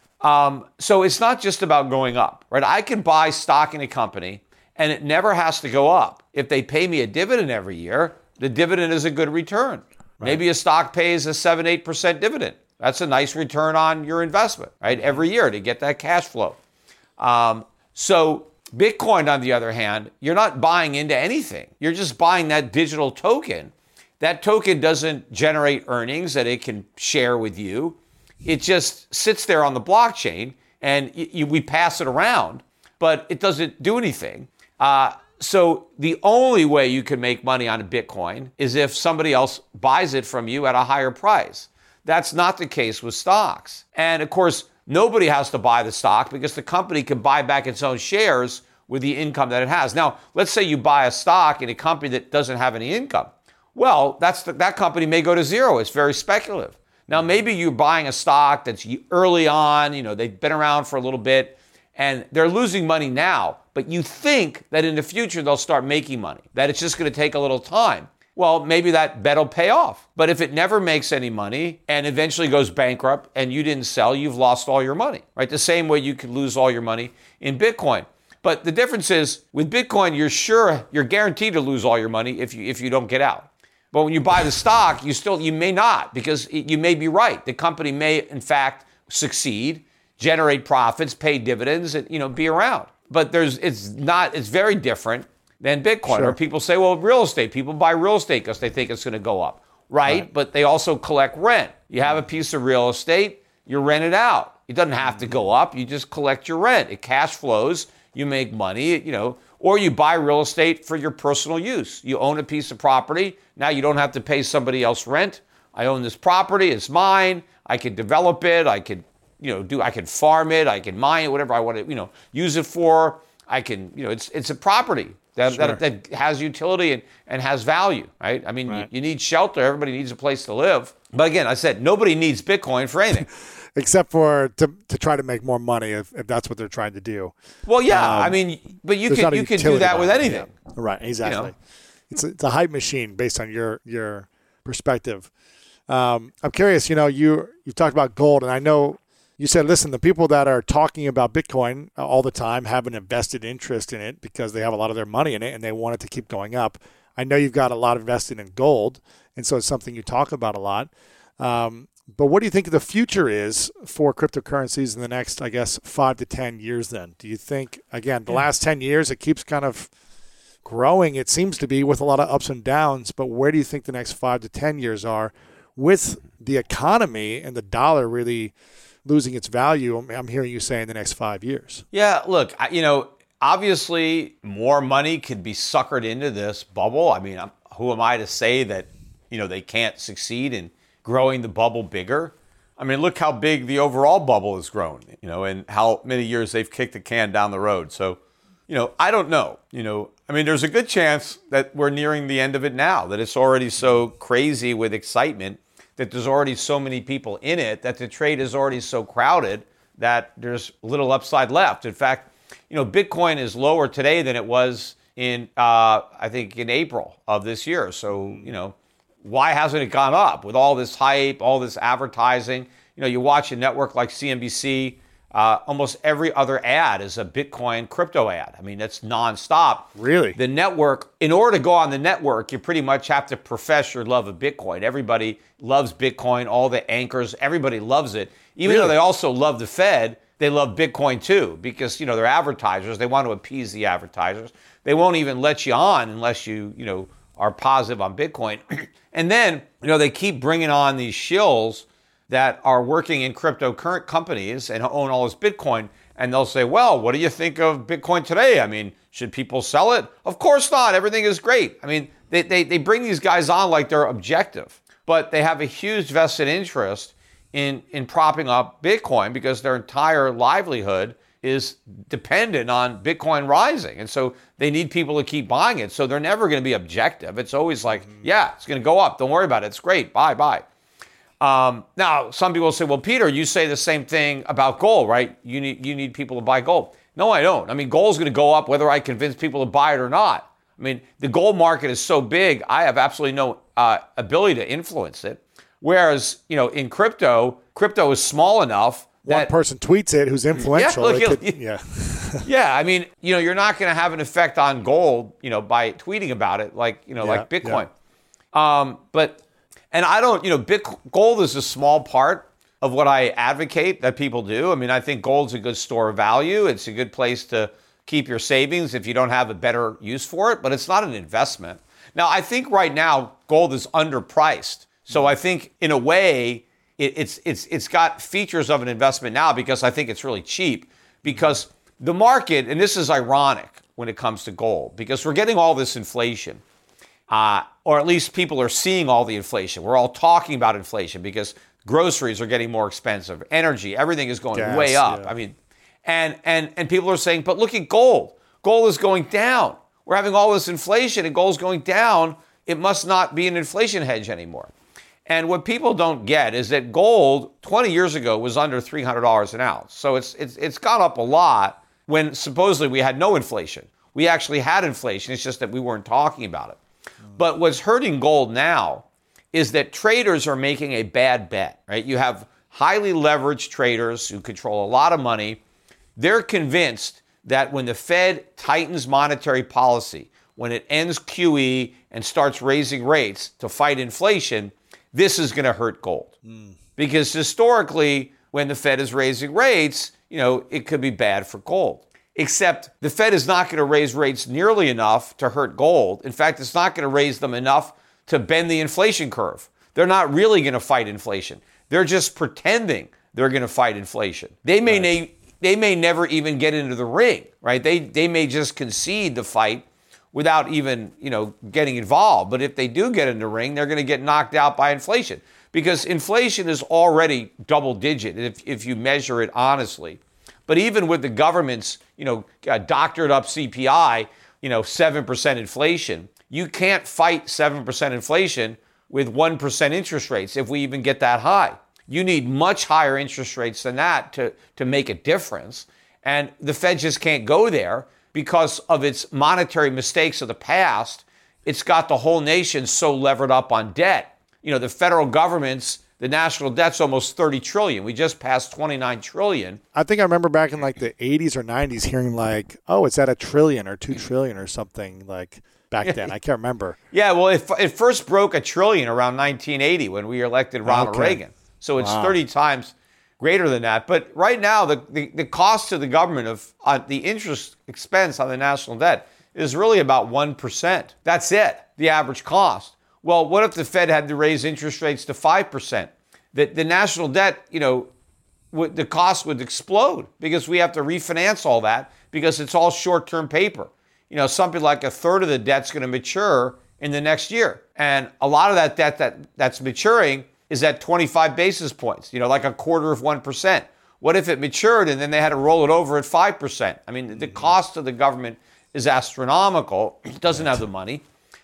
So it's not just about going up, right? I can buy stock in a company and it never has to go up. If they pay me a dividend every year, the dividend is a good return. Right. Maybe a stock pays a 7-8% dividend. That's a nice return on your investment, right? Every year to get that cash flow. So Bitcoin, on the other hand, you're not buying into anything. You're just buying that digital token. That token doesn't generate earnings that it can share with you. It just sits there on the blockchain, and we pass it around, but it doesn't do anything. So the only way you can make money on a Bitcoin is if somebody else buys it from you at a higher price. That's not the case with stocks. And of course, nobody has to buy the stock because the company can buy back its own shares with the income that it has. Now, let's say you buy a stock in a company that doesn't have any income. Well, that company may go to zero. It's very speculative. Now, maybe you're buying a stock that's early on, they've been around for a little bit, and they're losing money now, but you think that in the future they'll start making money, that it's just going to take a little time. Well, maybe that bet will pay off. But if it never makes any money and eventually goes bankrupt and you didn't sell, you've lost all your money, right? The same way you could lose all your money in Bitcoin. But the difference is with Bitcoin, you're guaranteed to lose all your money if you don't get out. But when you buy the stock, you may not, because you may be right. The company may, in fact, succeed, generate profits, pay dividends, and be around. But it's very different than Bitcoin. Sure. Or people say, well, real estate. People buy real estate because they think it's going to go up, right? But they also collect rent. You have a piece of real estate, you rent it out. It doesn't have to go up. You just collect your rent. It cash flows. You make money, or you buy real estate for your personal use. You own a piece of property. Now you don't have to pay somebody else rent. I own this property. It's mine. I can develop it. I can, I can farm it. I can mine it, whatever I want to, use it for. I can, it's a property that has utility and has value, right? I mean, you need shelter. Everybody needs a place to live. But again, I said, nobody needs Bitcoin for anything. Except for to try to make more money if that's what they're trying to do. Well, yeah, but you can do that with anything. Yeah. Right, exactly. It's a hype machine based on your perspective. I'm curious, you've talked about gold, and I know you said, listen, the people that are talking about Bitcoin all the time have an invested interest in it because they have a lot of their money in it and they want it to keep going up. I know you've got a lot invested in gold, and so it's something you talk about a lot. But what do you think the future is for cryptocurrencies in the next, 5 to 10 years then? Do you think, again, the last 10 years, it keeps kind of growing, it seems to be, with a lot of ups and downs, but where do you think the next 5 to 10 years are with the economy and the dollar really losing its value? I'm hearing you say in the next 5 years. Yeah, look, obviously more money could be suckered into this bubble. I mean, who am I to say that, they can't succeed in growing the bubble bigger? I mean, look how big the overall bubble has grown, and how many years they've kicked the can down the road. So, I don't know. There's a good chance that we're nearing the end of it now, that it's already so crazy with excitement, that there's already so many people in it, that the trade is already so crowded that there's little upside left. In fact, Bitcoin is lower today than it was in April of this year. So, why hasn't it gone up with all this hype, all this advertising? You watch a network like CNBC, almost every other ad is a Bitcoin crypto ad. I mean, that's nonstop. Really? The network, in order to go on the network, you pretty much have to profess your love of Bitcoin. Everybody loves Bitcoin, all the anchors, everybody loves it. Even though they also love the Fed, they love Bitcoin too, because, they're advertisers. They want to appease the advertisers. They won't even let you on unless you are positive on Bitcoin. And then, they keep bringing on these shills that are working in cryptocurrency companies and own all this Bitcoin. And they'll say, well, what do you think of Bitcoin today? I mean, should people sell it? Of course not. Everything is great. I mean, they bring these guys on like they're objective, but they have a huge vested interest in propping up Bitcoin because their entire livelihood is dependent on Bitcoin rising. And so they need people to keep buying it. So they're never going to be objective. It's always like, yeah, it's going to go up. Don't worry about it. It's great. Bye. Now, some people say, well, Peter, you say the same thing about gold, right? You need people to buy gold. No, I don't. I mean, gold's going to go up whether I convince people to buy it or not. I mean, the gold market is so big, I have absolutely no ability to influence it. Whereas, in crypto is small enough that one person tweets it who's influential. Yeah, I mean, you're not going to have an effect on gold, by tweeting about it like Bitcoin. And I don't, gold is a small part of what I advocate that people do. I mean, I think gold's a good store of value. It's a good place to keep your savings if you don't have a better use for it, but it's not an investment. Now, I think right now gold is underpriced. So I think in a way it's got features of an investment now because I think it's really cheap, because the market, and this is ironic when it comes to gold, because we're getting all this inflation, or at least people are seeing all the inflation. We're all talking about inflation because groceries are getting more expensive, energy, everything is going way up. Yeah. I mean, and people are saying, but look at gold. Gold is going down. We're having all this inflation and gold's going down. It must not be an inflation hedge anymore. And what people don't get is that gold 20 years ago was under $300 an ounce. So it's gone up a lot when supposedly we had no inflation. We actually had inflation. It's just that we weren't talking about it. But what's hurting gold now is that traders are making a bad bet, right? You have highly leveraged traders who control a lot of money. They're convinced that when the Fed tightens monetary policy, when it ends QE and starts raising rates to fight inflation, this is going to hurt gold. Because historically, when the Fed is raising rates, it could be bad for gold. Except the Fed is not going to raise rates nearly enough to hurt gold. In fact, it's not going to raise them enough to bend the inflation curve. They're not really going to fight inflation. They're just pretending they're going to fight inflation. They may never even get into the ring, right? They may just concede the fight without even, getting involved. But if they do get in the ring, they're going to get knocked out by inflation, because inflation is already double digit if you measure it honestly. But even with the government's, doctored up CPI, 7% inflation, you can't fight 7% inflation with 1% interest rates if we even get that high. You need much higher interest rates than that to make a difference. And the Fed just can't go there because of its monetary mistakes of the past. It's got the whole nation so levered up on debt. The federal government's, the national debt's almost $30 trillion. We just passed $29 trillion. I think I remember back in like the 80s or 90s hearing it's at $1 trillion or $2 trillion or something like back then. I can't remember. Yeah, well, it first broke $1 trillion around 1980 when we elected Ronald Reagan. So it's 30 times greater than that. But right now, the cost to the government of the interest expense on the national debt is really about 1%. That's it, the average cost. Well, what if the Fed had to raise interest rates to 5%? The national debt, the cost would explode because we have to refinance all that because it's all short-term paper. Something like a third of the debt's going to mature in the next year. And a lot of that debt that's maturing is at 25 basis points, like 0.25%. What if it matured and then they had to roll it over at 5%? I mean, the cost of the government is astronomical. It doesn't have the money.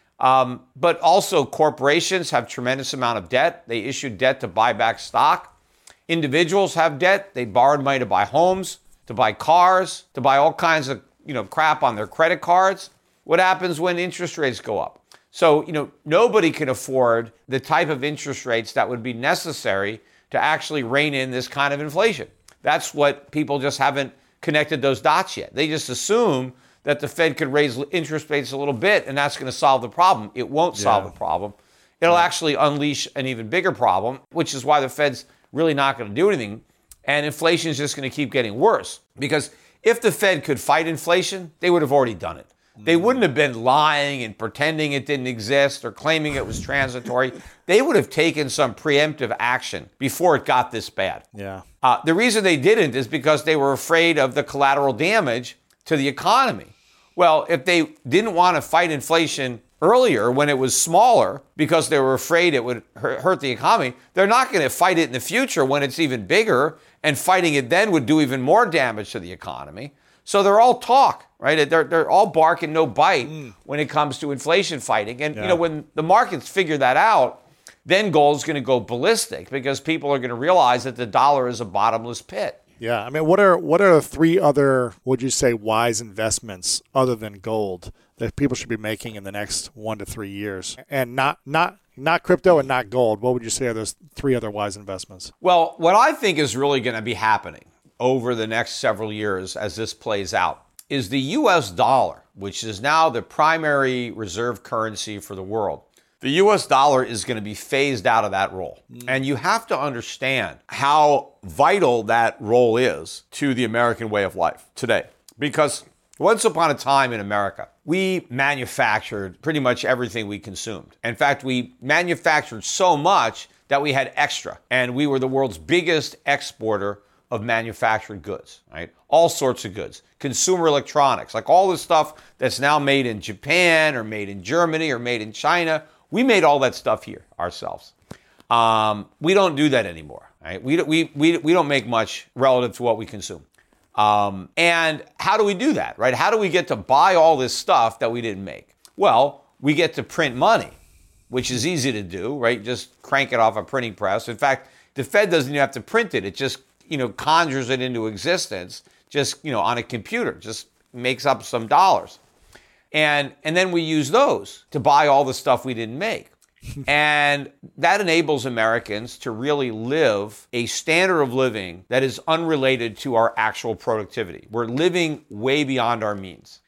But also corporations have tremendous amount of debt. They issue debt to buy back stock. Individuals have debt. They borrowed money to buy homes, to buy cars, to buy all kinds of, crap on their credit cards. What happens when interest rates go up? So, nobody can afford the type of interest rates that would be necessary to actually rein in this kind of inflation. That's what people just haven't connected those dots yet. They just assume that the Fed could raise interest rates a little bit and that's going to solve the problem. It won't solve the problem. It'll actually unleash an even bigger problem, which is why the Fed's really not going to do anything. And inflation is just going to keep getting worse. Because if the Fed could fight inflation, they would have already done it. They wouldn't have been lying and pretending it didn't exist or claiming it was transitory. They would have taken some preemptive action before it got this bad. Yeah. The reason they didn't is because they were afraid of the collateral damage to the economy. Well, if they didn't want to fight inflation earlier when it was smaller because they were afraid it would hurt the economy, they're not going to fight it in the future when it's even bigger, and fighting it then would do even more damage to the economy. So they're all talk, right? They're all bark and no bite when it comes to inflation fighting. And when the markets figure that out, then gold's going to go ballistic because people are going to realize that the dollar is a bottomless pit. Yeah, I mean, what are 3 other, would you say, wise investments other than gold that people should be making in the next 1 to 3 years? And not crypto and not gold. What would you say are those 3 other wise investments? Well, what I think is really going to be happening over the next several years as this plays out is the U.S. dollar, which is now the primary reserve currency for the world. The U.S. dollar is going to be phased out of that role. And you have to understand how vital that role is to the American way of life today. Because Once upon a time in America, we manufactured pretty much everything we consumed. In fact, we manufactured so much that we had extra, and we were the world's biggest exporter of manufactured goods, right? All sorts of goods. Consumer electronics, like all the stuff that's now made in Japan or made in Germany or made in China, we made all that stuff here ourselves. We don't do that anymore, right? We don't make much relative to what we consume. And how do we do that, right? How do we get to buy all this stuff that we didn't make? Well, we get to print money, which is easy to do, right? Just crank it off a printing press. In fact, the Fed doesn't even have to print it. It just, conjures it into existence, just, on a computer, just makes up some dollars. And then we use those to buy all the stuff we didn't make. And that enables Americans to really live a standard of living that is unrelated to our actual productivity. We're living way beyond our means.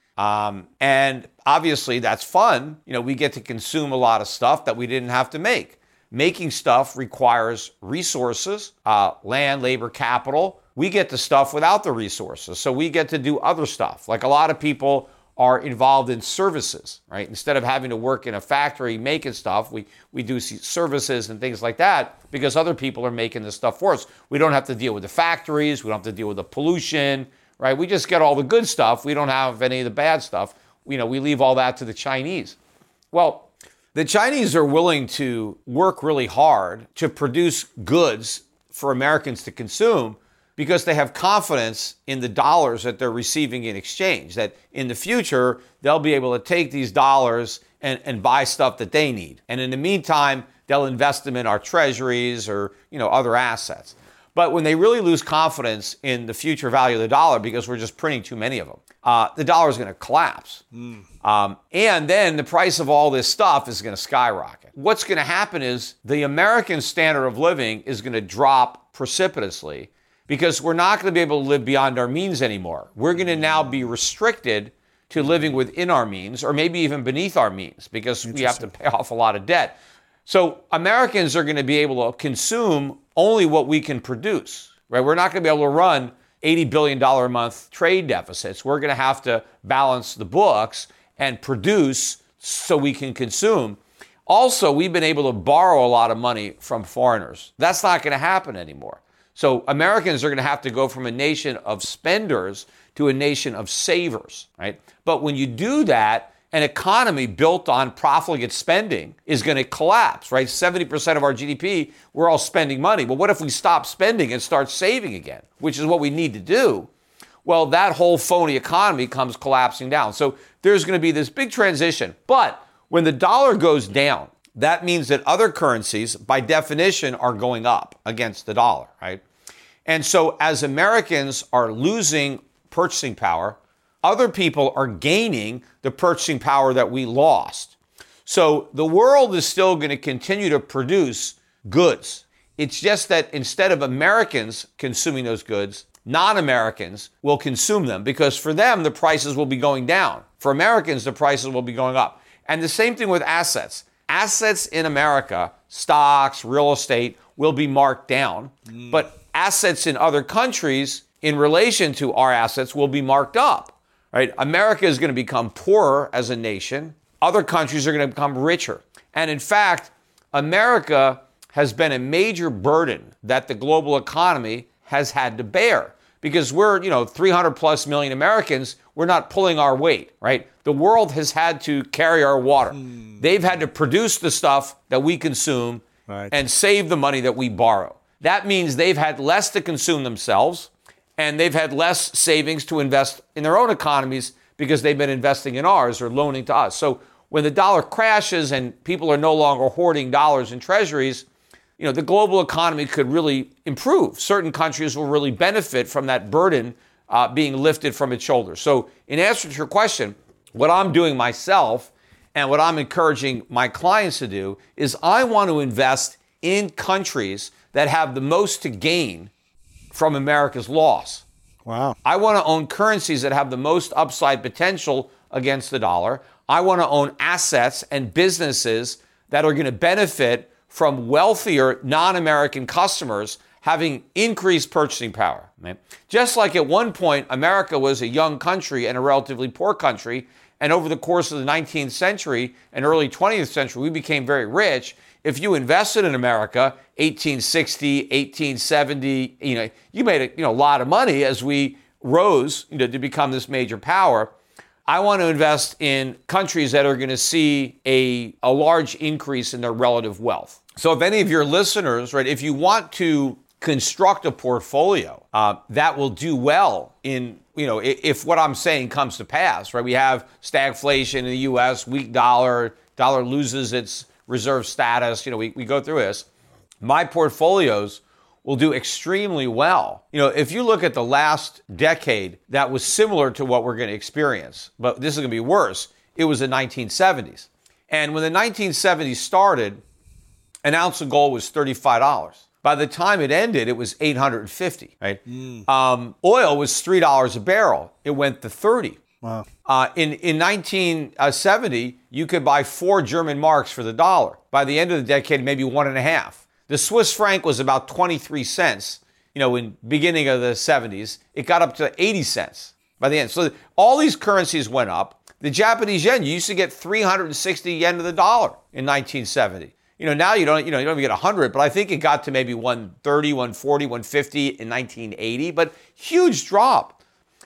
And obviously that's fun. We get to consume a lot of stuff that we didn't have to make. Making stuff requires resources, land, labor, capital. We get the stuff without the resources. So we get to do other stuff. Like a lot of people are involved in services, right? Instead of having to work in a factory making stuff, we do services and things like that because other people are making this stuff for us. We don't have to deal with the factories. We don't have to deal with the pollution, right? We just get all the good stuff. We don't have any of the bad stuff. We leave all that to the Chinese. Well, the Chinese are willing to work really hard to produce goods for Americans to consume because they have confidence in the dollars that they're receiving in exchange, that in the future, they'll be able to take these dollars and buy stuff that they need. And in the meantime, they'll invest them in our treasuries or, other assets. But when they really lose confidence in the future value of the dollar because we're just printing too many of them, the dollar is going to collapse. And then the price of all this stuff is going to skyrocket. What's going to happen is the American standard of living is going to drop precipitously because we're not going to be able to live beyond our means anymore. We're going to now be restricted to living within our means or maybe even beneath our means because we have to pay off a lot of debt. So Americans are going to be able to consume only what we can produce, right? We're not going to be able to run $80 billion a month trade deficits. We're going to have to balance the books and produce so we can consume. Also, we've been able to borrow a lot of money from foreigners. That's not going to happen anymore. So Americans are going to have to go from a nation of spenders to a nation of savers, right? But when you do that, an economy built on profligate spending is going to collapse, right? 70% of our GDP, we're all spending money. Well, what if we stop spending and start saving again, which is what we need to do? Well, that whole phony economy comes collapsing down. So there's going to be this big transition. But when the dollar goes down, that means that other currencies, by definition, are going up against the dollar, right? And so as Americans are losing purchasing power, other people are gaining the purchasing power that we lost. So the world is still going to continue to produce goods. It's just that instead of Americans consuming those goods, non-Americans will consume them because for them, the prices will be going down. For Americans, the prices will be going up. And the same thing with assets. Assets in America, stocks, real estate, will be marked down. But assets in other countries in relation to our assets will be marked up. Right? America is going to become poorer as a nation. Other countries are going to become richer. And in fact, America has been a major burden that the global economy has had to bear because we're, 300 plus million Americans. We're not pulling our weight, right? The world has had to carry our water. They've had to produce the stuff that we consume and save the money that we borrow. That means they've had less to consume themselves. And they've had less savings to invest in their own economies because they've been investing in ours or loaning to us. So when the dollar crashes and people are no longer hoarding dollars in treasuries, the global economy could really improve. Certain countries will really benefit from that burden being lifted from its shoulders. So in answer to your question, what I'm doing myself and what I'm encouraging my clients to do is I want to invest in countries that have the most to gain from America's loss. Wow. I want to own currencies that have the most upside potential against the dollar. I want to own assets and businesses that are going to benefit from wealthier non-American customers having increased purchasing power. Right? Just like at one point, America was a young country and a relatively poor country, and over the course of the 19th century and early 20th century, we became very rich. If you invested in America, 1860, 1870, you made a lot of money as we rose to become this major power. I want to invest in countries that are going to see a large increase in their relative wealth. So if any of your listeners, right, if you want to construct a portfolio that will do well in, if what I'm saying comes to pass, right? We have stagflation in the U.S., weak dollar loses its reserve status. We go through this. My portfolios will do extremely well. If you look at the last decade, that was similar to what we're going to experience, but this is going to be worse. It was the 1970s. And when the 1970s started, an ounce of gold was $35. By the time it ended, it was $850, right? Oil was $3 a barrel. It went to $30. Wow. In 1970, you could buy 4 German marks for the dollar. By the end of the decade, maybe 1.5. The Swiss franc was about 23 cents, in beginning of the 70s. It got up to 80 cents by the end. So all these currencies went up. The Japanese yen, you used to get 360 yen to the dollar in 1970. Now you don't even get 100, but I think it got to maybe 130, 140, 150 in 1980, but huge drop.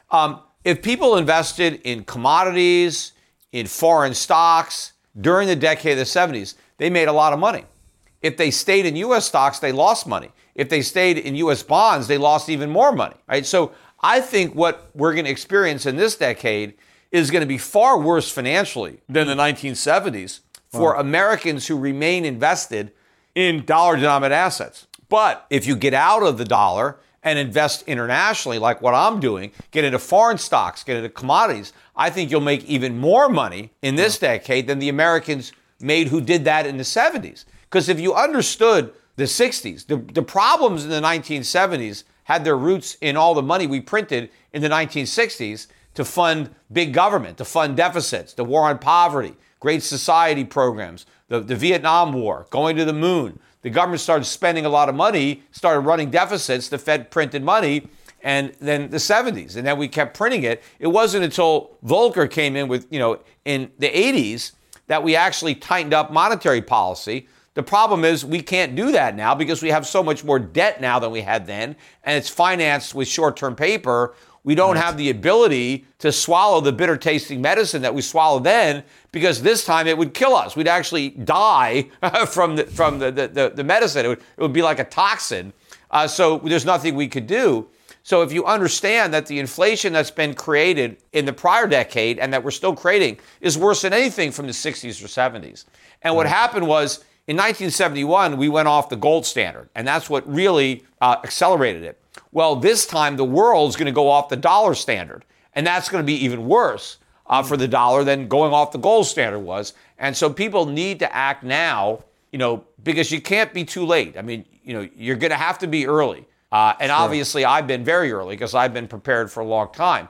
If people invested in commodities, in foreign stocks during the decade of the 70s, they made a lot of money. If they stayed in U.S. stocks, they lost money. If they stayed in U.S. bonds, they lost even more money, right? So I think what we're going to experience in this decade is going to be far worse financially than the 1970s for Americans who remain invested in dollar-denominated assets. But if you get out of the dollar and invest internationally, like what I'm doing, get into foreign stocks, get into commodities, I think you'll make even more money in this decade than the Americans made who did that in the 70s. Because if you understood the 60s, the problems in the 1970s had their roots in all the money we printed in the 1960s to fund big government, to fund deficits, the war on poverty, Great Society programs, the Vietnam War, going to the moon. The government started spending a lot of money, started running deficits, the Fed printed money, and then the 70s. And then we kept printing it. It wasn't until Volcker came in with, in the 80s that we actually tightened up monetary policy. The problem is we can't do that now because we have so much more debt now than we had then, and it's financed with short-term paper. We don't have the ability to swallow the bitter-tasting medicine that we swallowed then, because this time it would kill us. We'd actually die from the medicine. It would be like a toxin. So there's nothing we could do. So if you understand that the inflation that's been created in the prior decade and that we're still creating is worse than anything from the 60s or 70s. And what happened was, in 1971, we went off the gold standard, and that's what really accelerated it. Well, this time the world's going to go off the dollar standard, and that's going to be even worse for the dollar than going off the gold standard was. And so people need to act now, because you can't be too late. I mean, you're going to have to be early. And obviously I've been very early because I've been prepared for a long time.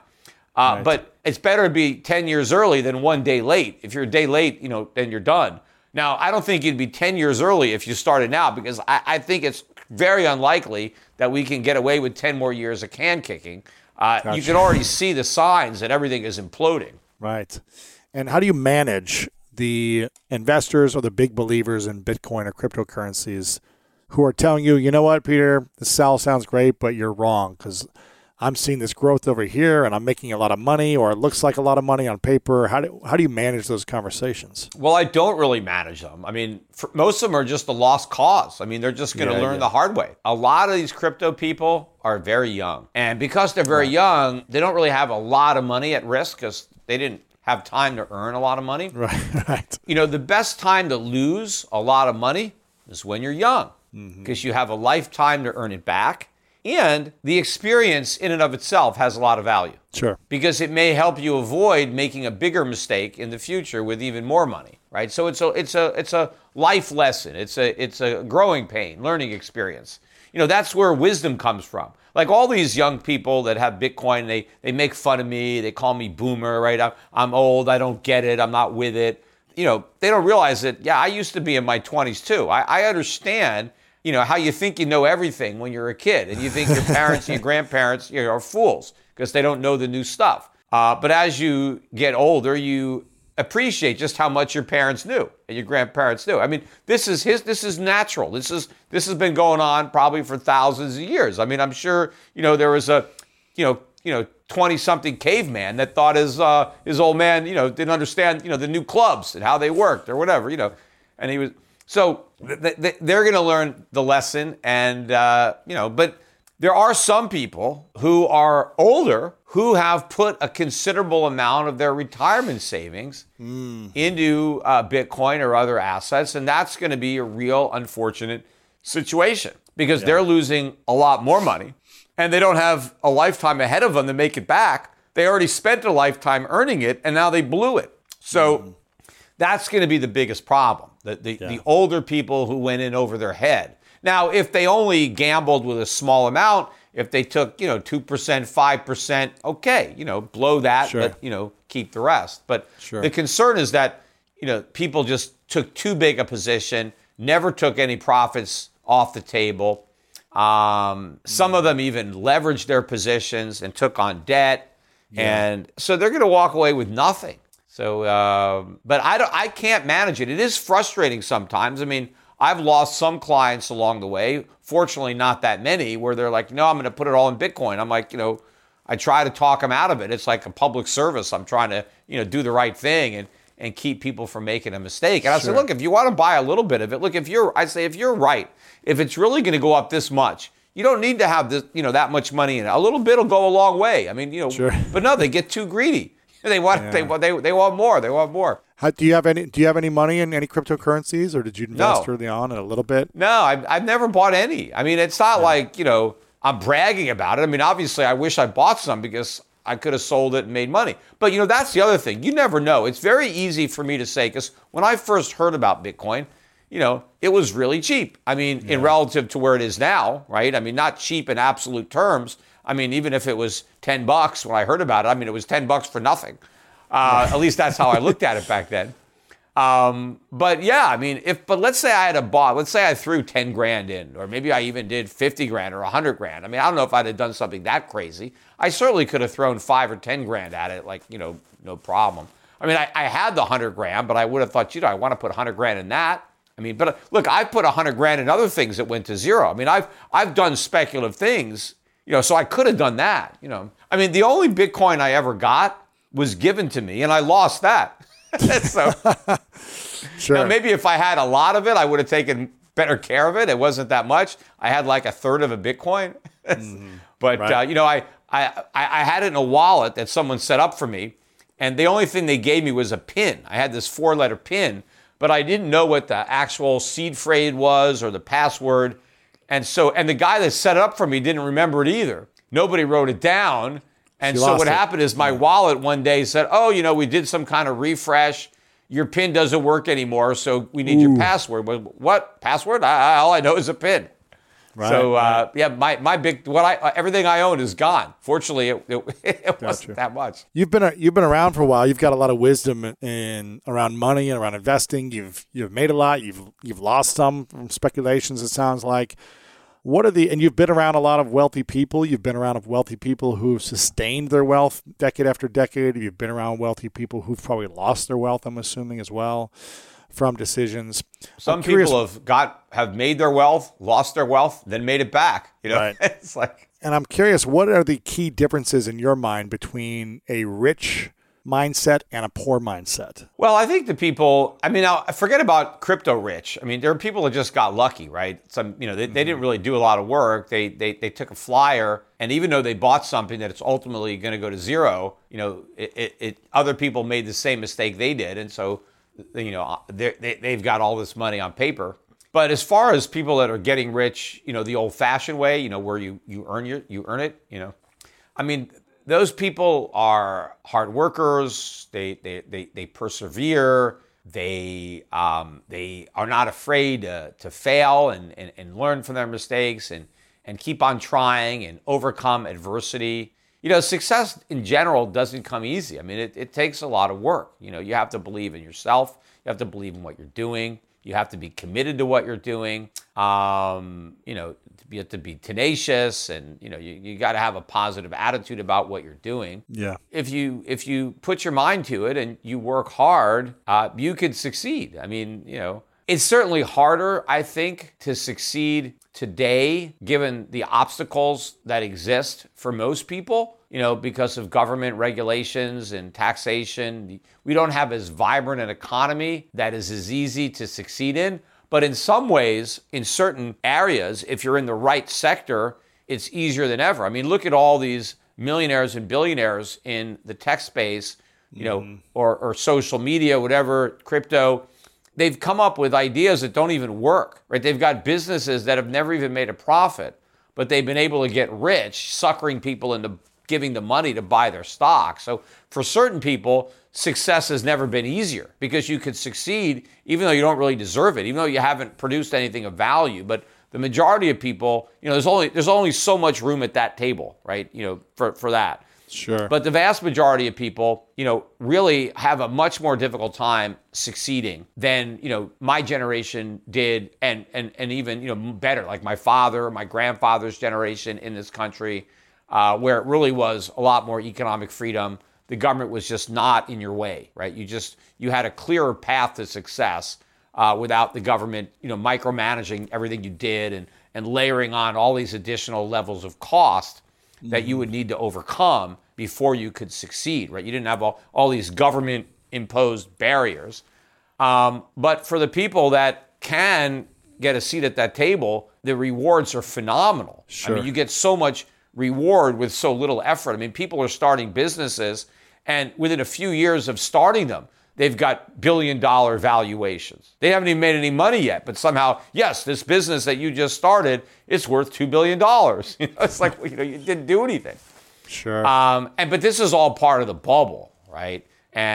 But it's better to be 10 years early than 1 day late. If you're a day late, then you're done. Now, I don't think you'd be 10 years early if you started now, because I think it's very unlikely that we can get away with 10 more years of can kicking. You can already see the signs that everything is imploding. Right. And how do you manage the investors or the big believers in Bitcoin or cryptocurrencies who are telling you, you know what, Peter, this all sounds great, but you're wrong because I'm seeing this growth over here and I'm making a lot of money, or it looks like a lot of money on paper. How do you manage those conversations? Well, I don't really manage them. I mean, most of them are just a lost cause. I mean, they're just going to learn the hard way. A lot of these crypto people are very young. And because they're very young, they don't really have a lot of money at risk because they didn't have time to earn a lot of money. Right. The best time to lose a lot of money is when you're young, because you have a lifetime to earn it back. And the experience in and of itself has a lot of value. Sure. Because it may help you avoid making a bigger mistake in the future with even more money, right? So it's a life lesson. It's a growing pain, learning experience. That's where wisdom comes from. Like all these young people that have Bitcoin, they make fun of me. They call me boomer, right? I'm old. I don't get it. I'm not with it. They don't realize that, I used to be in my 20s too. I understand how you think you know everything when you're a kid, and you think your parents and your grandparents are fools because they don't know the new stuff. But as you get older, you appreciate just how much your parents knew and your grandparents knew. I mean, this is natural. This has been going on probably for thousands of years. I mean, I'm sure, there was a, 20-something caveman that thought his old man, didn't understand, the new clubs and how they worked or whatever, and he was, so they're going to learn the lesson. And, but there are some people who are older who have put a considerable amount of their retirement savings into Bitcoin or other assets. And that's going to be a real unfortunate situation because they're losing a lot more money and they don't have a lifetime ahead of them to make it back. They already spent a lifetime earning it and now they blew it. So that's going to be the biggest problem. The older people who went in over their head. Now, if they only gambled with a small amount, if they took, 2%, 5%, okay, blow that, but, keep the rest. But the concern is that, people just took too big a position, never took any profits off the table. Some of them even leveraged their positions and took on debt. And so they're going to walk away with nothing. So, but I can't manage it. It is frustrating sometimes. I mean, I've lost some clients along the way. Fortunately, not that many where they're like, no, I'm going to put it all in Bitcoin. I'm like, I try to talk them out of it. It's like a public service. I'm trying to, do the right thing and keep people from making a mistake. And I say, look, if you want to buy a little bit of it, look, if you're right, if it's really going to go up this much, you don't need to have this, that much money in it. A little bit will go a long way. I mean, but no, they get too greedy. They want they want more. They want more. Do you have any money in any cryptocurrencies, or did you invest early on in a little bit? No, I've never bought any. I mean, it's not like I'm bragging about it. I mean, obviously, I wish I bought some because I could have sold it and made money. But that's the other thing. You never know. It's very easy for me to say because when I first heard about Bitcoin, it was really cheap. I mean, in relative to where it is now, right? I mean, not cheap in absolute terms. I mean, even if it was $10 when I heard about it, I mean, it was $10 for nothing. At least that's how I looked at it back then. But yeah, I mean, but let's say I had let's say I threw 10 grand in, or maybe I even did 50 grand or 100 grand. I mean, I don't know if I'd have done something that crazy. I certainly could have thrown 5 or 10 grand at it, like, no problem. I mean, I had the 100 grand, but I would have thought, I want to put 100 grand in that. I mean, but look, I put 100 grand in other things that went to zero. I mean, I've done speculative things, so I could have done that, I mean, the only Bitcoin I ever got was given to me, and I lost that. So, now maybe if I had a lot of it, I would have taken better care of it. It wasn't that much. I had like a third of a Bitcoin. But, I had it in a wallet that someone set up for me, and the only thing they gave me was a PIN. I had this 4-letter PIN, but I didn't know what the actual seed phrase was or the password. And the guy that set it up for me didn't remember it either. Nobody wrote it down. And so what happened is my wallet one day said, we did some kind of refresh. Your PIN doesn't work anymore, so we need your password. What? Password? All I know is a PIN. Right, so, everything I own is gone. Fortunately, it wasn't that much. You've been around for a while. You've got a lot of wisdom around money and around investing. You've made a lot. You've lost some from speculations, it sounds like. And you've been around a lot of wealthy people. You've been around wealthy people who've sustained their wealth decade after decade. You've been around wealthy people who've probably lost their wealth, I'm assuming, as well, from decisions. Some people have made their wealth, lost their wealth, then made it back. Right. It's like. And I'm curious, what are the key differences in your mind between a rich mindset and a poor mindset? Well, I think now forget about crypto rich. I mean, there are people that just got lucky, right? They didn't really do a lot of work. They took a flyer, and even though they bought something that it's ultimately going to go to zero, other people made the same mistake they did, and so they've got all this money on paper. But as far as people that are getting rich, the old-fashioned way, where you earn it, I mean. Those people are hard workers. They persevere. They are not afraid to fail and learn from their mistakes and keep on trying and overcome adversity. Success in general doesn't come easy. I mean, it takes a lot of work. You have to believe in yourself. You have to believe in what you're doing. You have to be committed to what you're doing. To be tenacious, and you got to have a positive attitude about what you're doing. Yeah. If you put your mind to it and you work hard, you could succeed. I mean, it's certainly harder, I think, to succeed today, given the obstacles that exist for most people, because of government regulations and taxation. We don't have as vibrant an economy that is as easy to succeed in. But in some ways, in certain areas, if you're in the right sector, it's easier than ever. I mean, look at all these millionaires and billionaires in the tech space, or social media, whatever, crypto. They've come up with ideas that don't even work, right? They've got businesses that have never even made a profit, but they've been able to get rich, suckering people into giving them money to buy their stock. So for certain people, success has never been easier, because you could succeed even though you don't really deserve it, even though you haven't produced anything of value. But the majority of people, there's only so much room at that table, right? For that. Sure. But the vast majority of people, really have a much more difficult time succeeding than, my generation did, and even, better, like my father, my grandfather's generation in this country, where it really was a lot more economic freedom. The government was just not in your way, right? You had a clearer path to success without the government, micromanaging everything you did and layering on all these additional levels of cost that you would need to overcome before you could succeed, right? You didn't have all these government-imposed barriers. But for the people that can get a seat at that table, the rewards are phenomenal. Sure. I mean, you get so much reward with so little effort. I mean, people are starting businesses, and within a few years of starting them, they've got billion-dollar valuations. They haven't even made any money yet, but somehow, yes, this business that you just started, it's worth $2 billion. It's like, you didn't do anything. Sure. But this is all part of the bubble, right?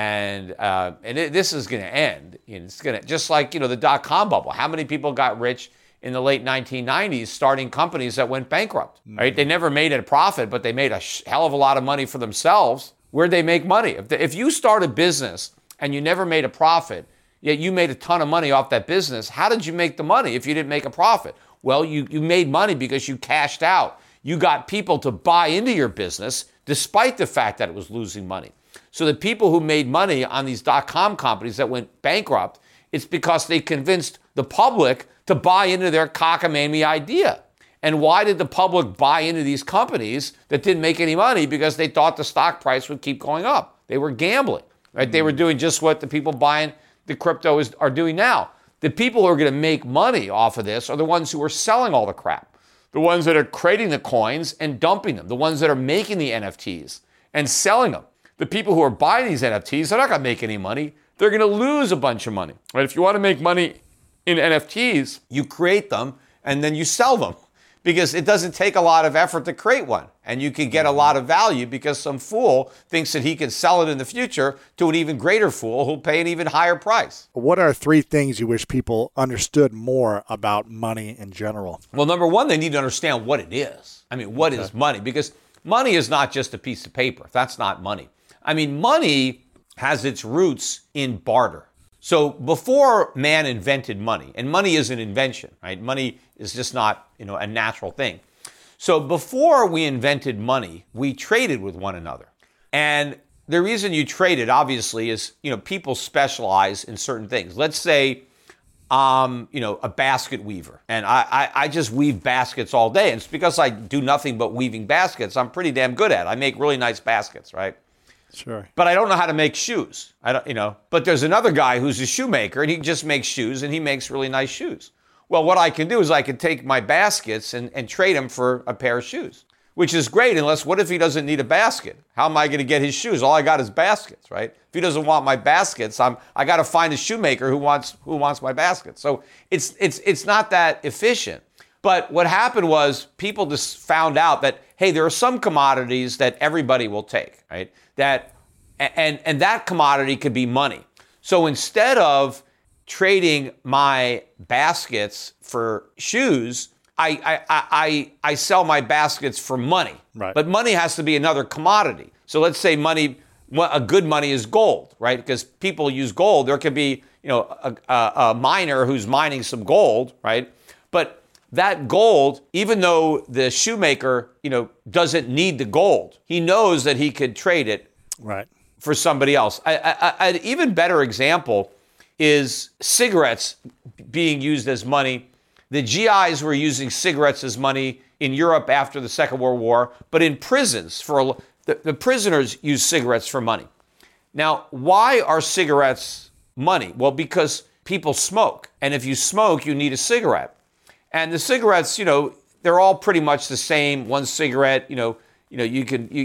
This is going to end. It's going to, just like, the dot-com bubble. How many people got rich in the late 1990s starting companies that went bankrupt, right? They never made a profit, but they made a hell of a lot of money for themselves. Where'd they make money? If you start a business and you never made a profit, yet you made a ton of money off that business, how did you make the money if you didn't make a profit? Well, you made money because you cashed out. You got people to buy into your business despite the fact that it was losing money. So the people who made money on these dot-com companies that went bankrupt, it's because they convinced the public to buy into their cockamamie idea. And why did the public buy into these companies that didn't make any money? Because they thought the stock price would keep going up. They were gambling, right? They were doing just what the people buying the crypto are doing now. The people who are going to make money off of this are the ones who are selling all the crap, the ones that are creating the coins and dumping them, the ones that are making the NFTs and selling them. The people who are buying these NFTs, they're not going to make any money. They're going to lose a bunch of money, right? If you want to make money in NFTs, you create them and then you sell them, because it doesn't take a lot of effort to create one. And you can get a lot of value because some fool thinks that he can sell it in the future to an even greater fool who'll pay an even higher price. What are 3 things you wish people understood more about money in general? Well, number one, they need to understand what it is. I mean, what is money? Because money is not just a piece of paper. That's not money. I mean, money has its roots in barter. So before man invented money, and money is an invention, right? Money is just not, a natural thing. So before we invented money, we traded with one another. And the reason you traded, obviously, is, people specialize in certain things. Let's say, a basket weaver, and I just weave baskets all day. And it's because I do nothing but weaving baskets. I'm pretty damn good at it. I make really nice baskets, right? Sure. But I don't know how to make shoes. But there's another guy who's a shoemaker, and he just makes shoes, and he makes really nice shoes. Well, what I can do is I can take my baskets and trade them for a pair of shoes, which is great, unless what if he doesn't need a basket? How am I going to get his shoes? All I got is baskets, right? If he doesn't want my baskets, I got to find a shoemaker who wants my baskets. So it's not that efficient. But what happened was people just found out that, hey, there are some commodities that everybody will take, right? And that commodity could be money. So instead of trading my baskets for shoes, I sell my baskets for money. Right. But money has to be another commodity. So let's say a good money is gold, right? Because people use gold. There could be, a miner who's mining some gold, right? But that gold, even though the shoemaker, doesn't need the gold, he knows that he could trade it for somebody else. An even better example is cigarettes being used as money. The GIs were using cigarettes as money in Europe after the Second World War, but in prisons, the prisoners use cigarettes for money. Now, why are cigarettes money? Well, because people smoke, and if you smoke, you need a cigarette. And the cigarettes, they're all pretty much the same. One cigarette, you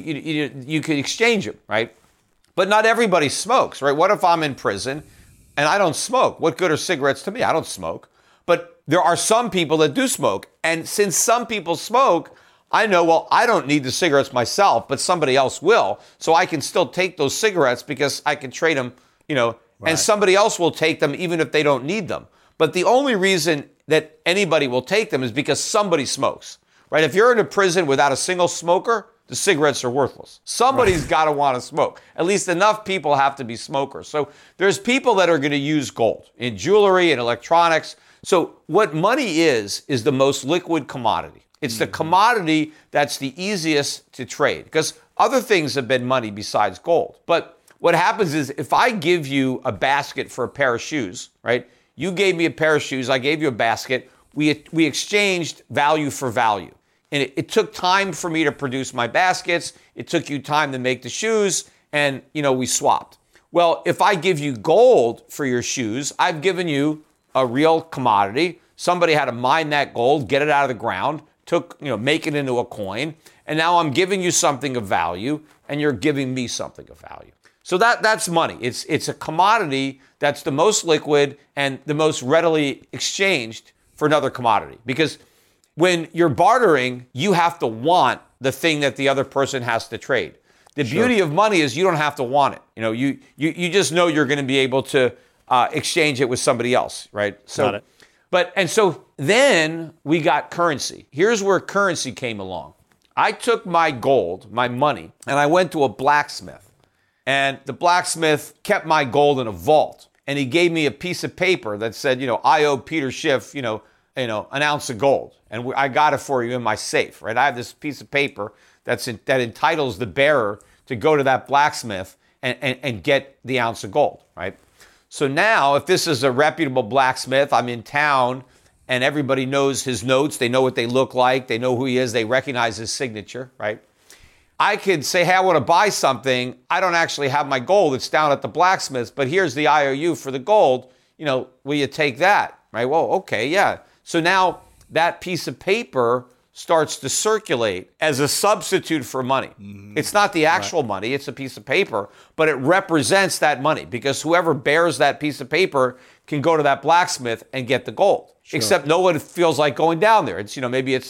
can exchange them, right? But not everybody smokes, right? What if I'm in prison and I don't smoke? What good are cigarettes to me? I don't smoke. But there are some people that do smoke. And since some people smoke, I know, well, I don't need the cigarettes myself, but somebody else will. So I can still take those cigarettes because I can trade them, and somebody else will take them even if they don't need them. But the only reason that anybody will take them is because somebody smokes, right? If you're in a prison without a single smoker, the cigarettes are worthless. Somebody's got to want to smoke. At least enough people have to be smokers. So there's people that are going to use gold in jewelry and electronics. So what money is the most liquid commodity. It's the commodity that's the easiest to trade because other things have been money besides gold. But what happens is if I give you a basket for a pair of shoes, right? You gave me a pair of shoes, I gave you a basket, we exchanged value for value. And it took time for me to produce my baskets, it took you time to make the shoes, and we swapped. Well, if I give you gold for your shoes, I've given you a real commodity. Somebody had to mine that gold, get it out of the ground, make it into a coin, and now I'm giving you something of value, and you're giving me something of value. So that's money. It's a commodity that's the most liquid and the most readily exchanged for another commodity. Because when you're bartering, you have to want the thing that the other person has to trade. The beauty of money is you don't have to want it. You just know you're going to be able to exchange it with somebody else, right? Got it. And so then we got currency. Here's where currency came along. I took my gold, my money, and I went to a blacksmith. And the blacksmith kept my gold in a vault. And he gave me a piece of paper that said, I owe Peter Schiff, an ounce of gold. And I got it for you in my safe, right? I have this piece of paper that entitles the bearer to go to that blacksmith and get the ounce of gold, right? So now, if this is a reputable blacksmith, I'm in town, and everybody knows his notes. They know what they look like. They know who he is. They recognize his signature, right? I could say, hey, I want to buy something. I don't actually have my gold. It's down at the blacksmith's, but here's the IOU for the gold. Will you take that? Right? Well, okay, yeah. So now that piece of paper starts to circulate as a substitute for money. Mm-hmm. It's not the actual money. It's a piece of paper, but it represents that money because whoever bears that piece of paper can go to that blacksmith and get the gold. Sure. Except no one feels like going down there. It's maybe it's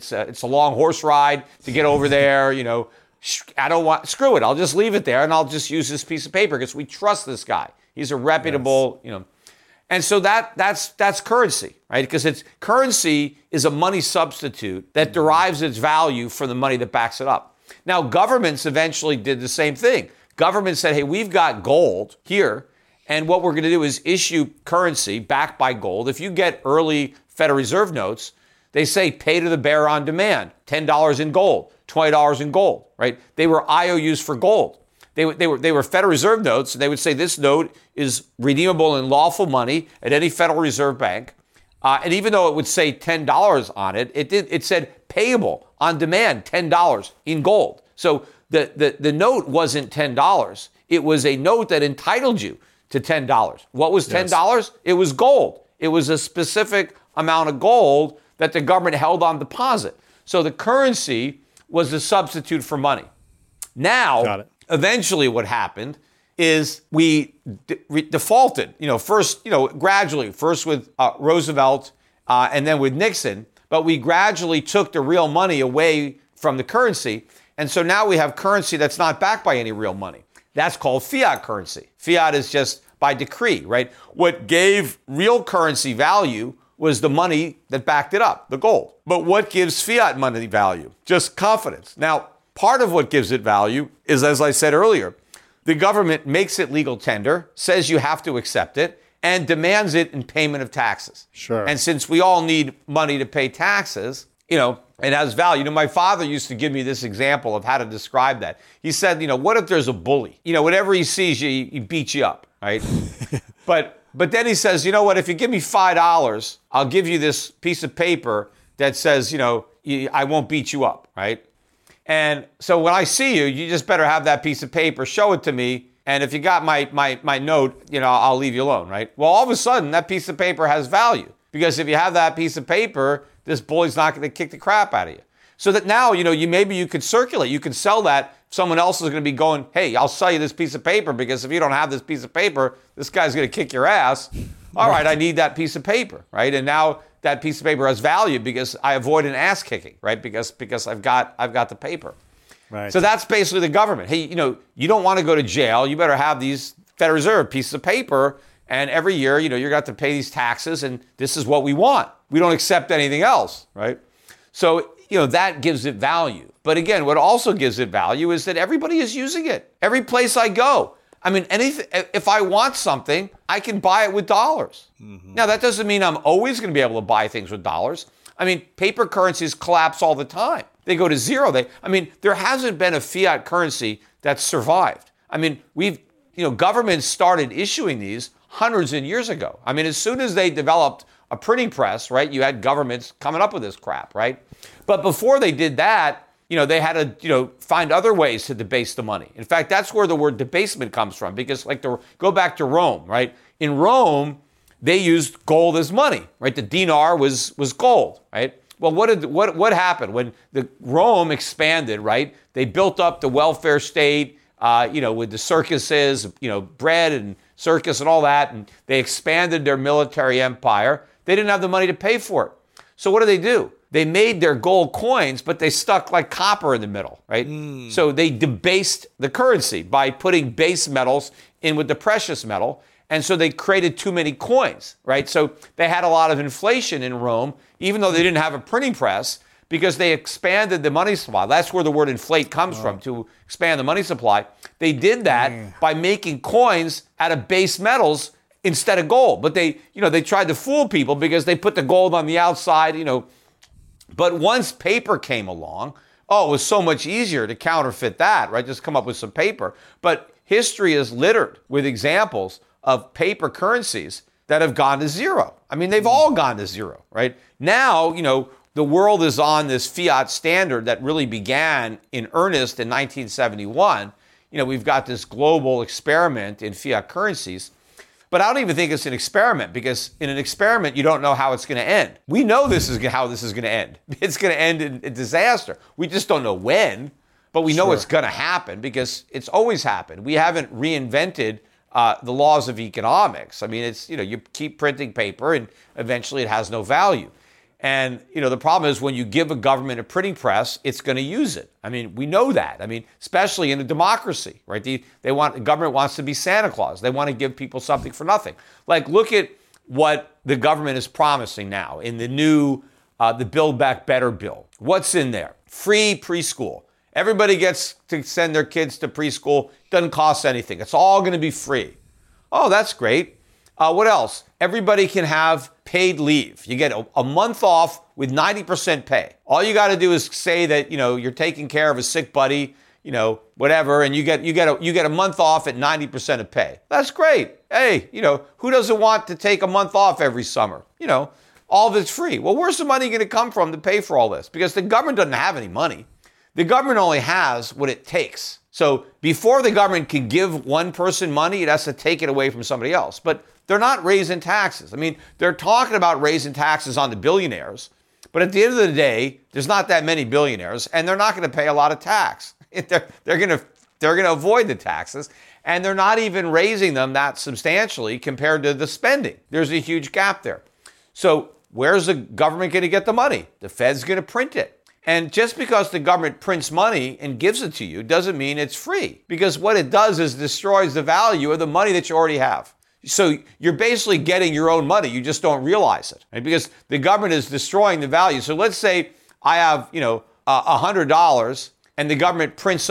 a long horse ride to get over there. I don't want screw it. I'll just leave it there and I'll just use this piece of paper because we trust this guy. He's a reputable. And so that's currency, right? Because currency is a money substitute that derives its value from the money that backs it up. Now governments eventually did the same thing. Governments said, hey, we've got gold here. And what we're going to do is issue currency backed by gold. If you get early Federal Reserve notes, they say pay to the bearer on demand, $10 in gold, $20 in gold, right? They were IOUs for gold. They were Federal Reserve notes. And they would say this note is redeemable in lawful money at any Federal Reserve bank. And even though it would say $10 on it, it said payable on demand, $10 in gold. So the note wasn't $10. It was a note that entitled you to $10. What was $10? Yes. It was gold. It was a specific amount of gold that the government held on deposit. So the currency was a substitute for money. Now, eventually what happened is we defaulted, gradually, first with Roosevelt and then with Nixon, but we gradually took the real money away from the currency. And so now we have currency that's not backed by any real money. That's called fiat currency. Fiat is just by decree, right? What gave real currency value was the money that backed it up, the gold. But what gives fiat money value? Just confidence. Now, part of what gives it value is, as I said earlier, the government makes it legal tender, says you have to accept it, and demands it in payment of taxes. Sure. And since we all need money to pay taxes, it has value. My father used to give me this example of how to describe that. He said, what if there's a bully? Whenever he sees you, he beats you up, right? But then he says, if you give me $5, I'll give you this piece of paper that says, I won't beat you up, right? And so when I see you, you just better have that piece of paper, show it to me. And if you got my note, I'll leave you alone, right? Well, all of a sudden, that piece of paper has value. Because if you have that piece of paper, this bully's not going to kick the crap out of you. So that now, maybe you could circulate. You can sell that. Someone else is going to be going, hey, I'll sell you this piece of paper because if you don't have this piece of paper, this guy's going to kick your ass. All right, I need that piece of paper, right? And now that piece of paper has value because I avoid an ass kicking, right? Because I've got the paper. Right. So that's basically the government. Hey, you don't want to go to jail. You better have these Federal Reserve pieces of paper. And every year, you're going to have to pay these taxes. And this is what we want. We don't accept anything else, right? So, that gives it value. But again, what also gives it value is that everybody is using it. Every place I go. Anything, if I want something, I can buy it with dollars. Mm-hmm. Now, that doesn't mean I'm always going to be able to buy things with dollars. Paper currencies collapse all the time. They go to zero. There hasn't been a fiat currency that's survived. Governments started issuing these hundreds of years ago. As soon as they developed a printing press, right, you had governments coming up with this crap, right? But before they did that, they had to, find other ways to debase the money. In fact, that's where the word debasement comes from, because go back to Rome, right? In Rome, they used gold as money, right? The dinar was gold, right? Well, what happened when Rome expanded, right? They built up the welfare state, with the circuses, bread and circus and all that, and they expanded their military empire. They didn't have the money to pay for it. So what do? They made their gold coins, but they stuck like copper in the middle, right? So they debased the currency by putting base metals in with the precious metal. And so they created too many coins, right? So they had a lot of inflation in Rome, even though they didn't have a printing press, because they expanded the money supply. That's where the word inflate comes from, to expand the money supply. They did that by making coins out of base metals instead of gold. But they tried to fool people because they put the gold on the outside, But once paper came along, it was so much easier to counterfeit that, right? Just come up with some paper. But history is littered with examples of paper currencies that have gone to zero. They've all gone to zero, right? Now, the world is on this fiat standard that really began in earnest in 1971. We've got this global experiment in fiat currencies. But I don't even think it's an experiment, because in an experiment, you don't know how it's going to end. We know how this is going to end. It's going to end in disaster. We just don't know when, but we know it's going to happen because it's always happened. We haven't reinvented the laws of economics. You keep printing paper and eventually it has no value. And, the problem is when you give a government a printing press, it's going to use it. We know that. Especially in a democracy, right? The government wants to be Santa Claus. They want to give people something for nothing. Look at what the government is promising now in the new, the Build Back Better bill. What's in there? Free preschool. Everybody gets to send their kids to preschool. Doesn't cost anything. It's all going to be free. Oh, that's great. What else? Everybody can have paid leave. You get a month off with 90% pay. All you got to do is say that, you're taking care of a sick buddy, whatever, and you get a month off at 90% of pay. That's great. Hey, who doesn't want to take a month off every summer? All of it's free. Well, where's the money going to come from to pay for all this? Because the government doesn't have any money. The government only has what it takes. So before the government can give one person money, it has to take it away from somebody else. But they're not raising taxes. They're talking about raising taxes on the billionaires, but at the end of the day, there's not that many billionaires, and they're not going to pay a lot of tax. They're going to avoid the taxes, and they're not even raising them that substantially compared to the spending. There's a huge gap there. So where's the government going to get the money? The Fed's going to print it. And just because the government prints money and gives it to you doesn't mean it's free, because what it does is destroys the value of the money that you already have. So you're basically getting your own money. You just don't realize it, right? Because the government is destroying the value. So let's say I have, $100 and the government prints up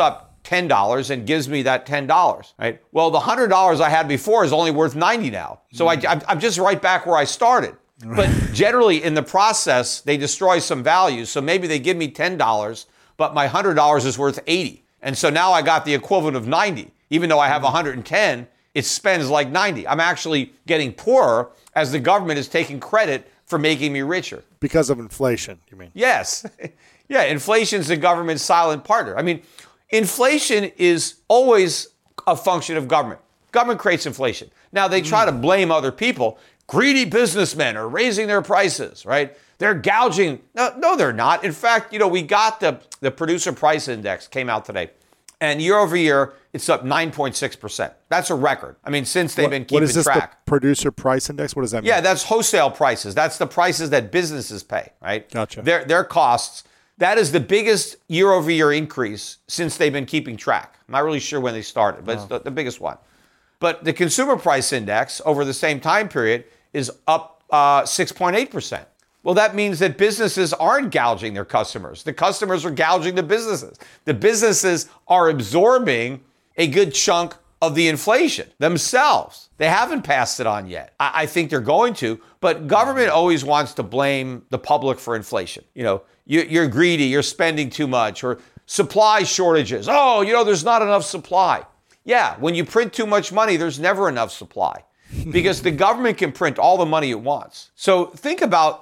$10 and gives me that $10, right? Well, the $100 I had before is only worth $90 now. So I'm just right back where I started. But generally in the process, they destroy some value. So maybe they give me $10, but my $100 is worth $80. And so now I got the equivalent of $90. Even though I have $110, it spends like $90. I'm actually getting poorer as the government is taking credit for making me richer. Because of inflation, you mean? Yes. Yeah, inflation's the government's silent partner. I mean, inflation is always a function of government. Government creates inflation. Now, they try to blame other people. Greedy businessmen are raising their prices, right? They're gouging. No, they're not. In fact, we got the producer price index came out today. And year over year, it's up 9.6%. That's a record. I mean, since they've been keeping track. What is this, the producer price index? What does that mean? Yeah, that's wholesale prices. That's the prices that businesses pay, right? Gotcha. Their costs. That is the biggest year over year increase since they've been keeping track. I'm not really sure when they started, but it's the biggest one. But the consumer price index over the same time period is up 6.8%. Well, that means that businesses aren't gouging their customers. The customers are gouging the businesses. The businesses are absorbing a good chunk of the inflation themselves. They haven't passed it on yet. I think they're going to, but government always wants to blame the public for inflation. You're greedy, you're spending too much, or supply shortages. Oh, there's not enough supply. Yeah, when you print too much money, there's never enough supply because the government can print all the money it wants. So think about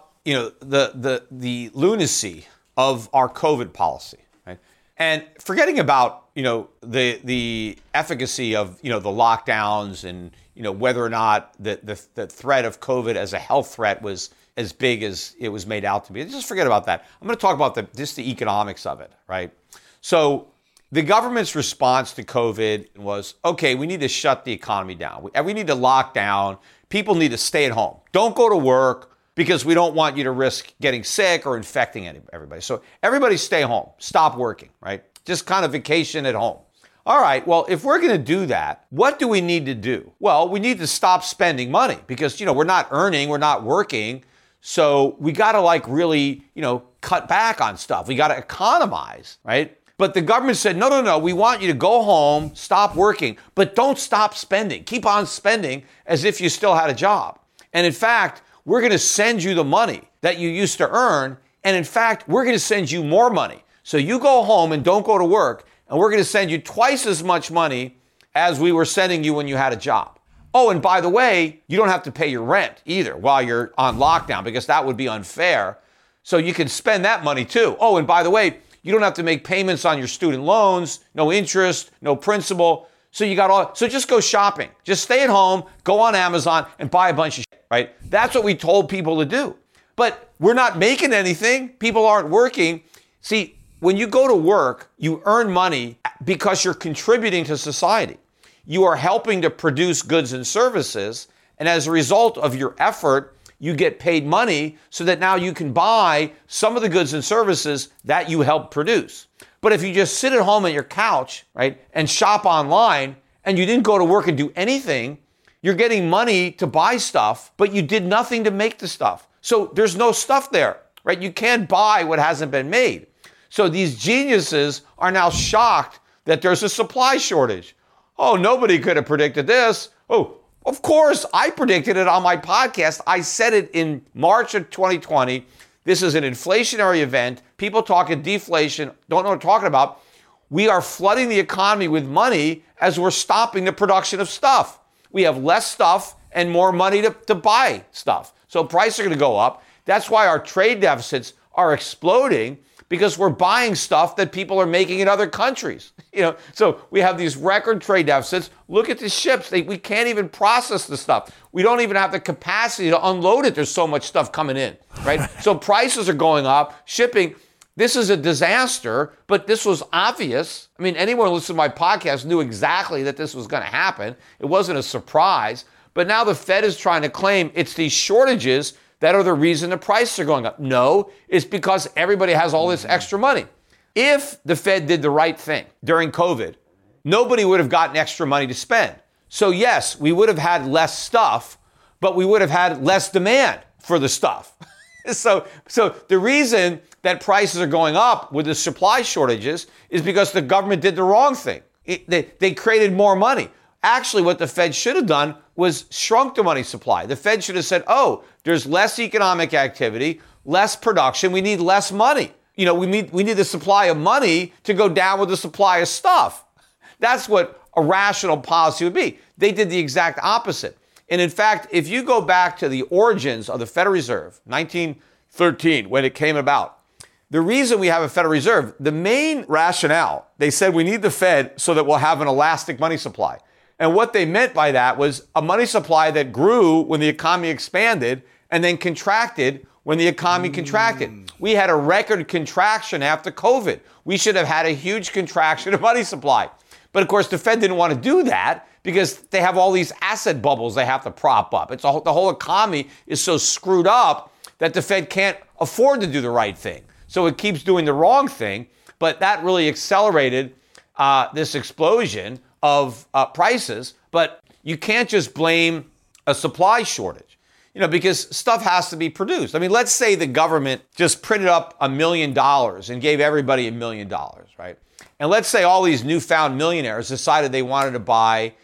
the lunacy of our COVID policy, right? And forgetting about, the efficacy of, the lockdowns and, whether or not the threat of COVID as a health threat was as big as it was made out to be. Just forget about that. I'm going to talk about just the economics of it, right? So the government's response to COVID was, okay, we need to shut the economy down. We need to lock down. People need to stay at home. Don't go to work, because we don't want you to risk getting sick or infecting everybody. So everybody stay home, stop working, right? Just kind of vacation at home. All right, well, if we're going to do that, what do we need to do? Well, we need to stop spending money because, we're not earning, we're not working. So we got to really, cut back on stuff. We got to economize, right? But the government said, no, we want you to go home, stop working, but don't stop spending. Keep on spending as if you still had a job. And in fact, we're going to send you the money that you used to earn. And in fact, we're going to send you more money. So you go home and don't go to work. And we're going to send you twice as much money as we were sending you when you had a job. Oh, and by the way, you don't have to pay your rent either while you're on lockdown because that would be unfair. So you can spend that money too. Oh, and by the way, you don't have to make payments on your student loans, no interest, no principal. So so just go shopping. Just stay at home, go on Amazon and buy a bunch of shit, right? That's what we told people to do. But we're not making anything. People aren't working. See, when you go to work, you earn money because you're contributing to society. You are helping to produce goods and services. And as a result of your effort, you get paid money so that now you can buy some of the goods and services that you helped produce. But if you just sit at home on your couch, right, and shop online and you didn't go to work and do anything, you're getting money to buy stuff, but you did nothing to make the stuff. So there's no stuff there, right? You can't buy what hasn't been made. So these geniuses are now shocked that there's a supply shortage. Oh, nobody could have predicted this. Oh, of course, I predicted it on my podcast. I said it in March of 2020. This is an inflationary event. People talking deflation, don't know what I'm talking about. We are flooding the economy with money as we're stopping the production of stuff. We have less stuff and more money to buy stuff. So prices are going to go up. That's why our trade deficits are exploding because we're buying stuff that people are making in other countries. So we have these record trade deficits. Look at the ships. We can't even process the stuff. We don't even have the capacity to unload it. There's so much stuff coming in, right? So prices are going up. Shipping, this is a disaster, but this was obvious. I mean, anyone who listened to my podcast knew exactly that this was going to happen. It wasn't a surprise. But now the Fed is trying to claim it's these shortages that are the reason the prices are going up. No, it's because everybody has all this extra money. If the Fed did the right thing during COVID, nobody would have gotten extra money to spend. So yes, we would have had less stuff, but we would have had less demand for the stuff. So the reason that prices are going up with the supply shortages is because the government did the wrong thing. They created more money. Actually, what the Fed should have done was shrunk the money supply. The Fed should have said, oh, there's less economic activity, less production. We need less money. We need the supply of money to go down with the supply of stuff. That's what a rational policy would be. They did the exact opposite. And in fact, if you go back to the origins of the Federal Reserve, 1913, when it came about, the reason we have a Federal Reserve, the main rationale, they said we need the Fed so that we'll have an elastic money supply. And what they meant by that was a money supply that grew when the economy expanded and then contracted when the economy contracted. We had a record contraction after COVID. We should have had a huge contraction of money supply. But of course, the Fed didn't want to do that because they have all these asset bubbles they have to prop up. The whole economy is so screwed up that the Fed can't afford to do the right thing. So it keeps doing the wrong thing. But that really accelerated this explosion of prices. But you can't just blame a supply shortage, because stuff has to be produced. I mean, let's say the government just printed up $1 million and gave everybody $1 million, right? And let's say all these newfound millionaires decided they wanted to buy,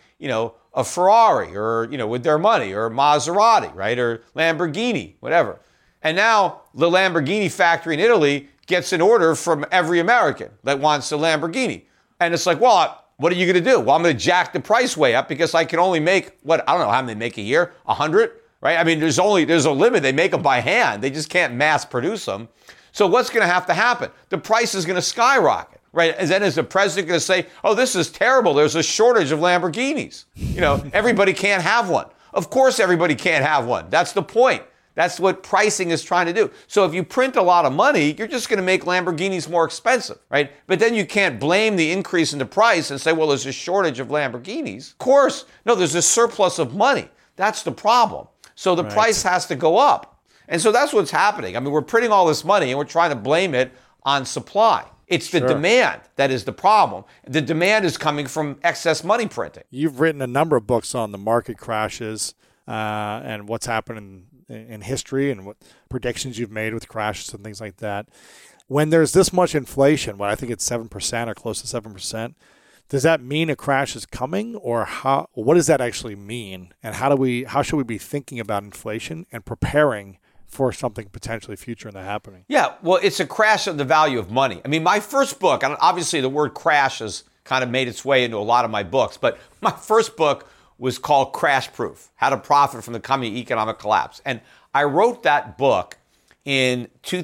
a Ferrari or, with their money, or Maserati, right? Or Lamborghini, whatever. And now the Lamborghini factory in Italy gets an order from every American that wants a Lamborghini. And it's like, well, what are you going to do? Well, I'm going to jack the price way up because I can only make, I don't know how many they make a year, 100, right? I mean, there's a limit. They make them by hand. They just can't mass produce them. So what's going to have to happen? The price is going to skyrocket, right? And then is the president going to say, oh, this is terrible. There's a shortage of Lamborghinis. Everybody can't have one. Of course, everybody can't have one. That's the point. That's what pricing is trying to do. So if you print a lot of money, you're just going to make Lamborghinis more expensive, right? But then you can't blame the increase in the price and say, well, there's a shortage of Lamborghinis. Of course, no, there's a surplus of money. That's the problem. So the price has to go up. And so that's what's happening. I mean, we're printing all this money and we're trying to blame it on supply. It's the demand that is the problem. The demand is coming from excess money printing. You've written a number of books on the market crashes and what's happened in history and what predictions you've made with crashes and things like that. When there's this much inflation, I think it's 7% or close to 7%, does that mean a crash is coming, or what does that actually mean? And how should we be thinking about inflation and preparing for something potentially future in the happening? Yeah, well, it's a crash of the value of money. I mean, my first book, and obviously the word crash has kind of made its way into a lot of my books, but my first book was called Crash Proof: How to Profit from the Coming Economic Collapse. And I wrote that book in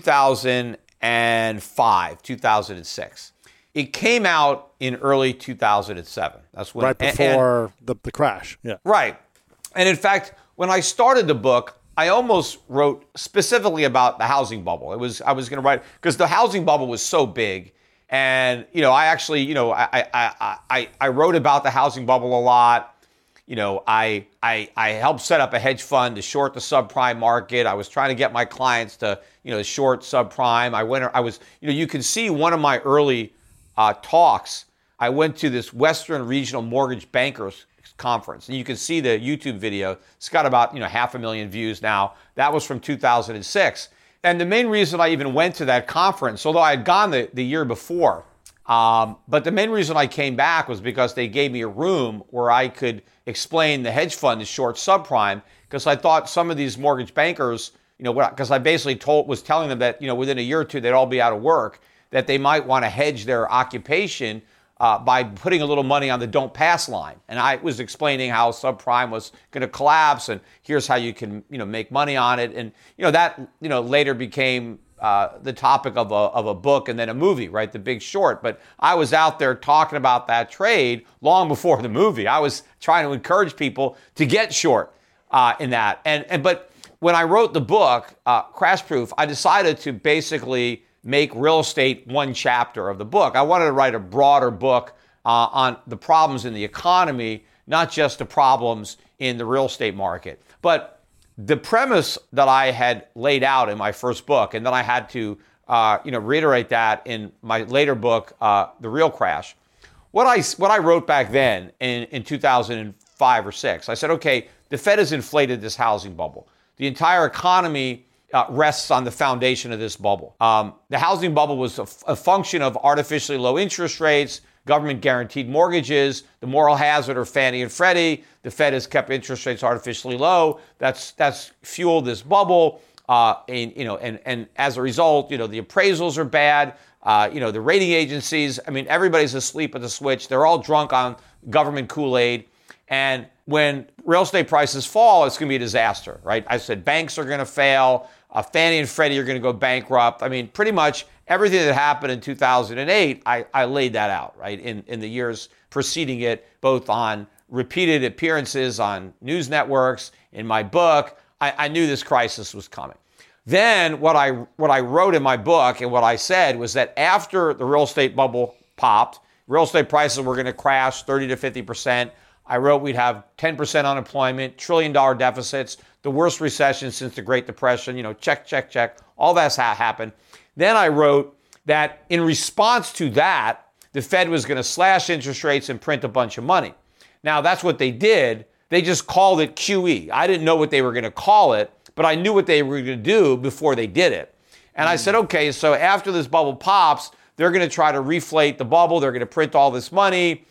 2005, 2006. It came out in early 2007. That's when right before the crash. Yeah. Right. And in fact, when I started the book, I almost wrote specifically about the housing bubble. I was going to write because the housing bubble was so big. And, I actually, I wrote about the housing bubble a lot. I helped set up a hedge fund to short the subprime market. I was trying to get my clients to, short subprime. You can see one of my early talks. I went to this Western Regional Mortgage Bankers Conference, and you can see the YouTube video. It's got about 500,000 views now. That was from 2006. And the main reason I even went to that conference, although I had gone the year before, but the main reason I came back was because they gave me a room where I could explain the hedge fund to short subprime, because I thought some of these mortgage bankers, because I basically was telling them that, within a year or two, they'd all be out of work, that they might want to hedge their occupation by putting a little money on the don't pass line. And I was explaining how subprime was going to collapse, and here's how you can, make money on it. And, that, later became the topic of a book and then a movie, right? The Big Short. But I was out there talking about that trade long before the movie. I was trying to encourage people to get short in that. But when I wrote the book, Crash Proof, I decided to basically make real estate one chapter of the book. I wanted to write a broader book on the problems in the economy, not just the problems in the real estate market. But the premise that I had laid out in my first book, and then I had to reiterate that in my later book, The Real Crash. What I wrote back then in 2005 or 6, I said, okay, the Fed has inflated this housing bubble. The entire economy rests on the foundation of this bubble. The housing bubble was a function of artificially low interest rates, government guaranteed mortgages, the moral hazard are Fannie and Freddie. The Fed has kept interest rates artificially low. That's fueled this bubble. And as a result, the appraisals are bad. The rating agencies, everybody's asleep at the switch. They're all drunk on government Kool-Aid. And when real estate prices fall, it's going to be a disaster, right? I said banks are going to fail. Fannie and Freddie are going to go bankrupt. Pretty much everything that happened in 2008, I laid that out, right? In the years preceding it, both on repeated appearances on news networks, in my book, I knew this crisis was coming. Then what I wrote in my book and what I said was that after the real estate bubble popped, real estate prices were going to crash 30 to 50%. I wrote we'd have 10% unemployment, $1 trillion deficits, the worst recession since the Great Depression, check. All that's happened. Then I wrote that in response to that, the Fed was going to slash interest rates and print a bunch of money. Now, that's what they did. They just called it QE. I didn't know what they were going to call it, but I knew what they were going to do before they did it. And I said, okay, so after this bubble pops, they're going to try to reflate the bubble. They're going to print all this money.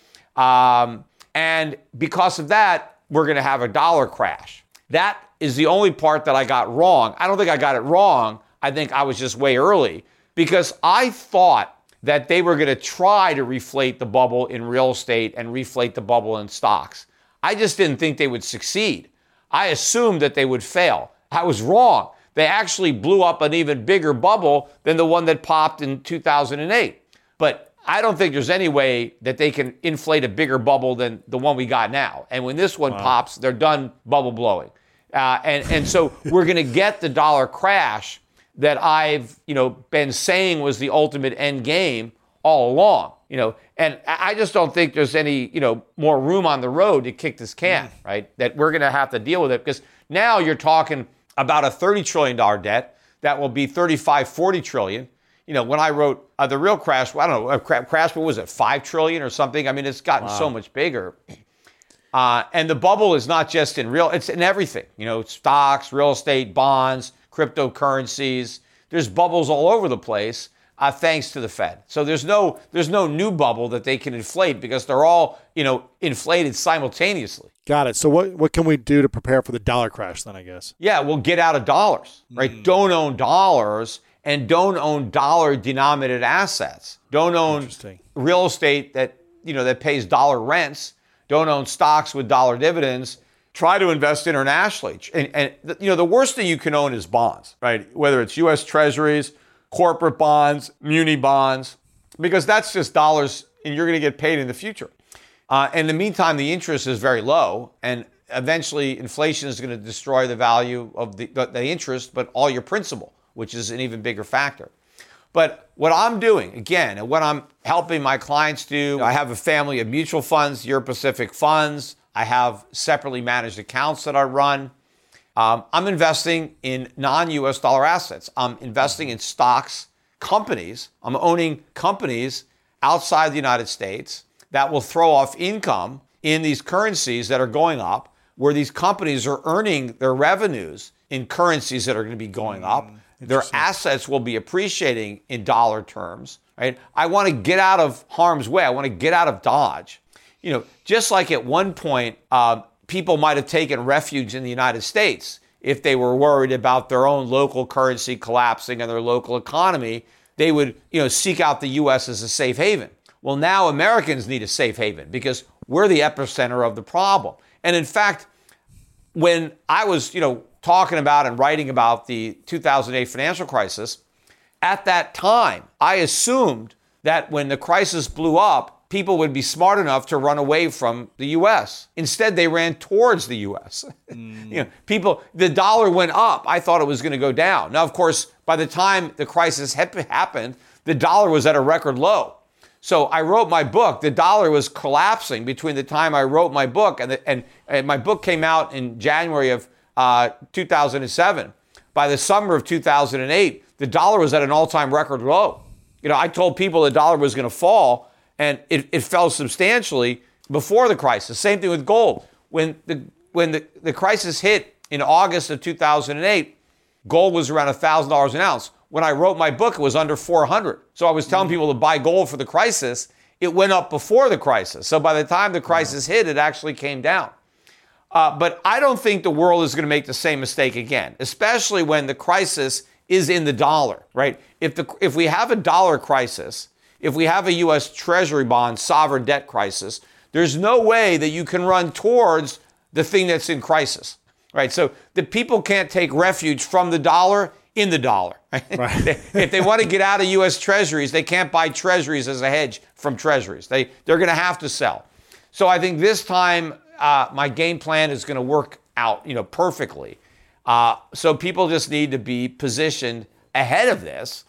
And because of that, we're going to have a dollar crash. That is the only part that I got wrong. I don't think I got it wrong. I think I was just way early because I thought that they were going to try to reflate the bubble in real estate and reflate the bubble in stocks. I just didn't think they would succeed. I assumed that they would fail. I was wrong. They actually blew up an even bigger bubble than the one that popped in 2008. But I don't think there's any way that they can inflate a bigger bubble than the one we got now. And when this one pops, they're done bubble blowing. And so we're going to get the dollar crash that I've, been saying was the ultimate end game all along, and I just don't think there's any, more room on the road to kick this can, right? That we're going to have to deal with it because now you're talking about a $30 trillion debt that will be 35, 40 trillion. When I wrote the real crash, I don't know, crash, what was it, 5 trillion or something? It's gotten so much bigger. And the bubble is not just it's in everything, stocks, real estate, bonds, cryptocurrencies. There's bubbles all over the place, thanks to the Fed. So there's no new bubble that they can inflate because they're all, inflated simultaneously. Got it. So what can we do to prepare for the dollar crash then, I guess? Yeah, we'll get out of dollars, right? Don't own dollars and don't own dollar-denominated assets. Don't own real estate that, that pays dollar rents. Don't own stocks with dollar dividends. Try to invest internationally. And the worst thing you can own is bonds, right? Whether it's U.S. Treasuries, corporate bonds, muni bonds, because that's just dollars and you're going to get paid in the future. In the meantime, the interest is very low and eventually inflation is going to destroy the value of the interest, but all your principal, which is an even bigger factor. But what I'm doing, again, and what I'm helping my clients do, I have a family of mutual funds, Euro Pacific funds. I have separately managed accounts that I run. I'm investing in non-US dollar assets. I'm investing in stocks, companies. I'm owning companies outside the United States that will throw off income in these currencies that are going up, where these companies are earning their revenues in currencies that are going to be going up. Their assets will be appreciating in dollar terms, right? I want to get out of harm's way. I want to get out of Dodge. Just like at one point, people might have taken refuge in the United States if they were worried about their own local currency collapsing and their local economy, they would, seek out the U.S. as a safe haven. Well, now Americans need a safe haven because we're the epicenter of the problem. And in fact, when I was, talking about and writing about the 2008 financial crisis, at that time, I assumed that when the crisis blew up, people would be smart enough to run away from the U.S. Instead, they ran towards the U.S. The dollar went up. I thought it was going to go down. Now, of course, by the time the crisis happened, the dollar was at a record low. So I wrote my book. The dollar was collapsing between the time I wrote my book and my book came out in January of 2007. By the summer of 2008, the dollar was at an all-time record low. I told people the dollar was going to fall, and it fell substantially before the crisis. Same thing with gold. When the crisis hit in August of 2008, gold was around $1,000 an ounce. When I wrote my book, it was under 400. So I was telling people to buy gold for the crisis. It went up before the crisis. So by the time the crisis hit, it actually came down. But I don't think the world is going to make the same mistake again, especially when the crisis is in the dollar, right? If we have a dollar crisis, if we have a U.S. Treasury bond sovereign debt crisis, there's no way that you can run towards the thing that's in crisis, right? So the people can't take refuge from the dollar in the dollar. Right? If they want to get out of U.S. Treasuries, they can't buy Treasuries as a hedge from Treasuries. They're going to have to sell. So I think this time my game plan is going to work out, perfectly. So people just need to be positioned ahead of this.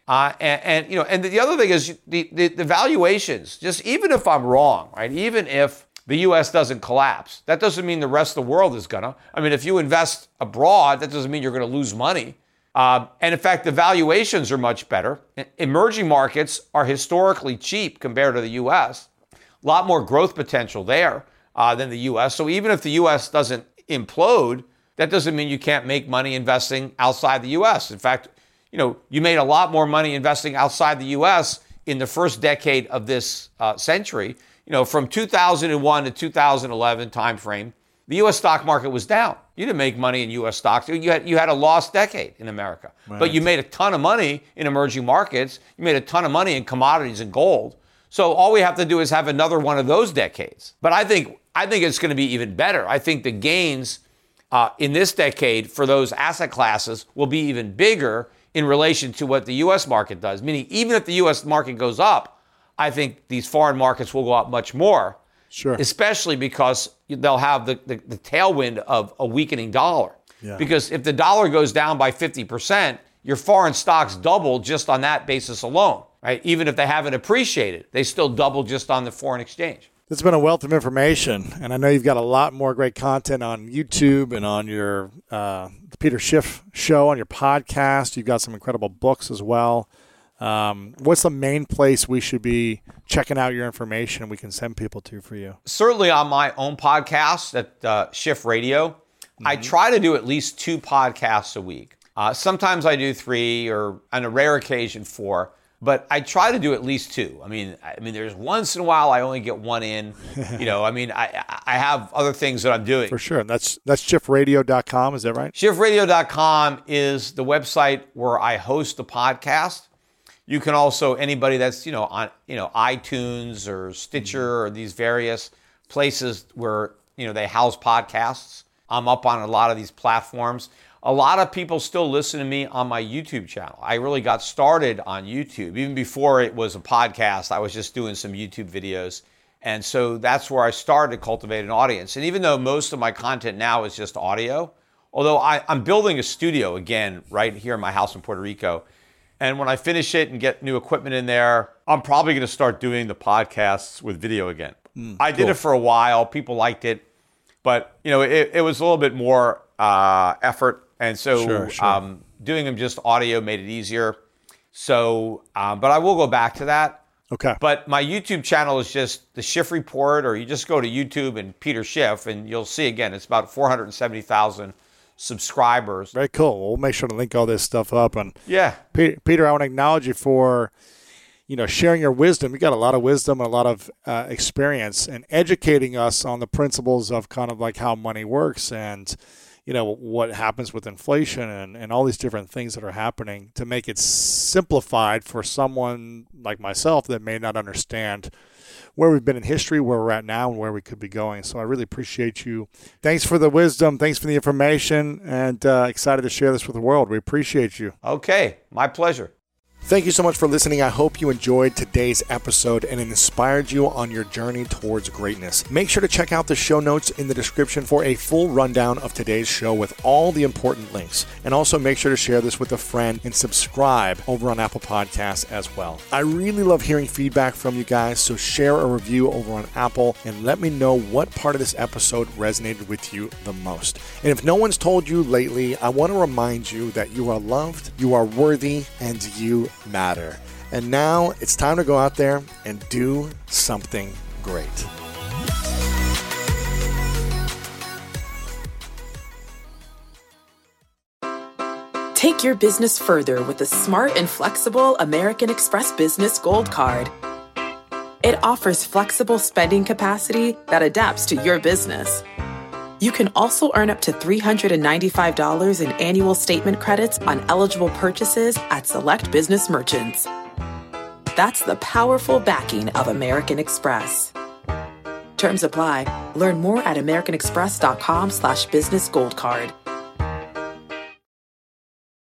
And the other thing is the valuations. Just even if I'm wrong, right? Even if the U.S. doesn't collapse, that doesn't mean the rest of the world is gonna. I mean, if you invest abroad, that doesn't mean you're going to lose money. And in fact, the valuations are much better. Emerging markets are historically cheap compared to the U.S. A lot more growth potential there than the U.S. So even if the U.S. doesn't implode, that doesn't mean you can't make money investing outside the U.S. In fact, you made a lot more money investing outside the U.S. in the first decade of this century. From 2001 to 2011 timeframe, the U.S. stock market was down. You didn't make money in U.S. stocks. You had a lost decade in America. Right. But you made a ton of money in emerging markets. You made a ton of money in commodities and gold. So all we have to do is have another one of those decades. But I think it's going to be even better. I think the gains in this decade for those asset classes will be even bigger in relation to what the U.S. market does. Meaning, even if the U.S. market goes up, I think these foreign markets will go up much more. Sure. Especially because they'll have the tailwind of a weakening dollar. Yeah. Because if the dollar goes down by 50%, your foreign stocks double just on that basis alone, right? Even if they haven't appreciated, they still double just on the foreign exchange. It's been a wealth of information, and I know you've got a lot more great content on YouTube and on your the Peter Schiff Show, on your podcast. You've got some incredible books as well. What's the main place we should be checking out your information we can send people to for you? Certainly on my own podcast at Schiff Radio. Mm-hmm. I try to do at least 2 podcasts a week. Sometimes I do 3 or on a rare occasion 4. But I try to do at least 2. I mean, there's once in a while I only get 1 in. I have other things that I'm doing. For sure. And that's schiffradio.com, is that right? Schiffradio.com is the website where I host the podcast. You can also, anybody that's, on, iTunes or Stitcher or these various places where, they house podcasts. I'm up on a lot of these platforms. A lot of people still listen to me on my YouTube channel. I really got started on YouTube. Even before it was a podcast, I was just doing some YouTube videos. And so that's where I started to cultivate an audience. And even though most of my content now is just audio, although I'm building a studio again right here in my house in Puerto Rico. And when I finish it and get new equipment in there, I'm probably going to start doing the podcasts with video again. I did it for a while. People liked it. But, it was a little bit more effort. And so Sure. Doing them just audio made it easier. So, but I will go back to that. Okay. But my YouTube channel is just the Schiff Report, or you just go to YouTube and Peter Schiff, and you'll see, again, it's about 470,000 subscribers. Very cool. We'll make sure to link all this stuff up. And yeah. Peter, I want to acknowledge you for, sharing your wisdom. You got a lot of wisdom and a lot of experience and educating us on the principles of kind of like how money works and, what happens with inflation and all these different things that are happening to make it simplified for someone like myself that may not understand where we've been in history, where we're at now, and where we could be going. So I really appreciate you. Thanks for the wisdom. Thanks for the information, and excited to share this with the world. We appreciate you. Okay. My pleasure. Thank you so much for listening. I hope you enjoyed today's episode and it inspired you on your journey towards greatness. Make sure to check out the show notes in the description for a full rundown of today's show with all the important links. And also make sure to share this with a friend and subscribe over on Apple Podcasts as well. I really love hearing feedback from you guys, so share a review over on Apple and let me know what part of this episode resonated with you the most. And if no one's told you lately, I want to remind you that you are loved, you are worthy, and you matter. And now it's time to go out there and do something great. Take your business further with the smart and flexible American Express Business Gold Card. It offers flexible spending capacity that adapts to your business. You can also earn up to $395 in annual statement credits on eligible purchases at select business merchants. That's the powerful backing of American Express. Terms apply. Learn more at americanexpress.com/business gold card.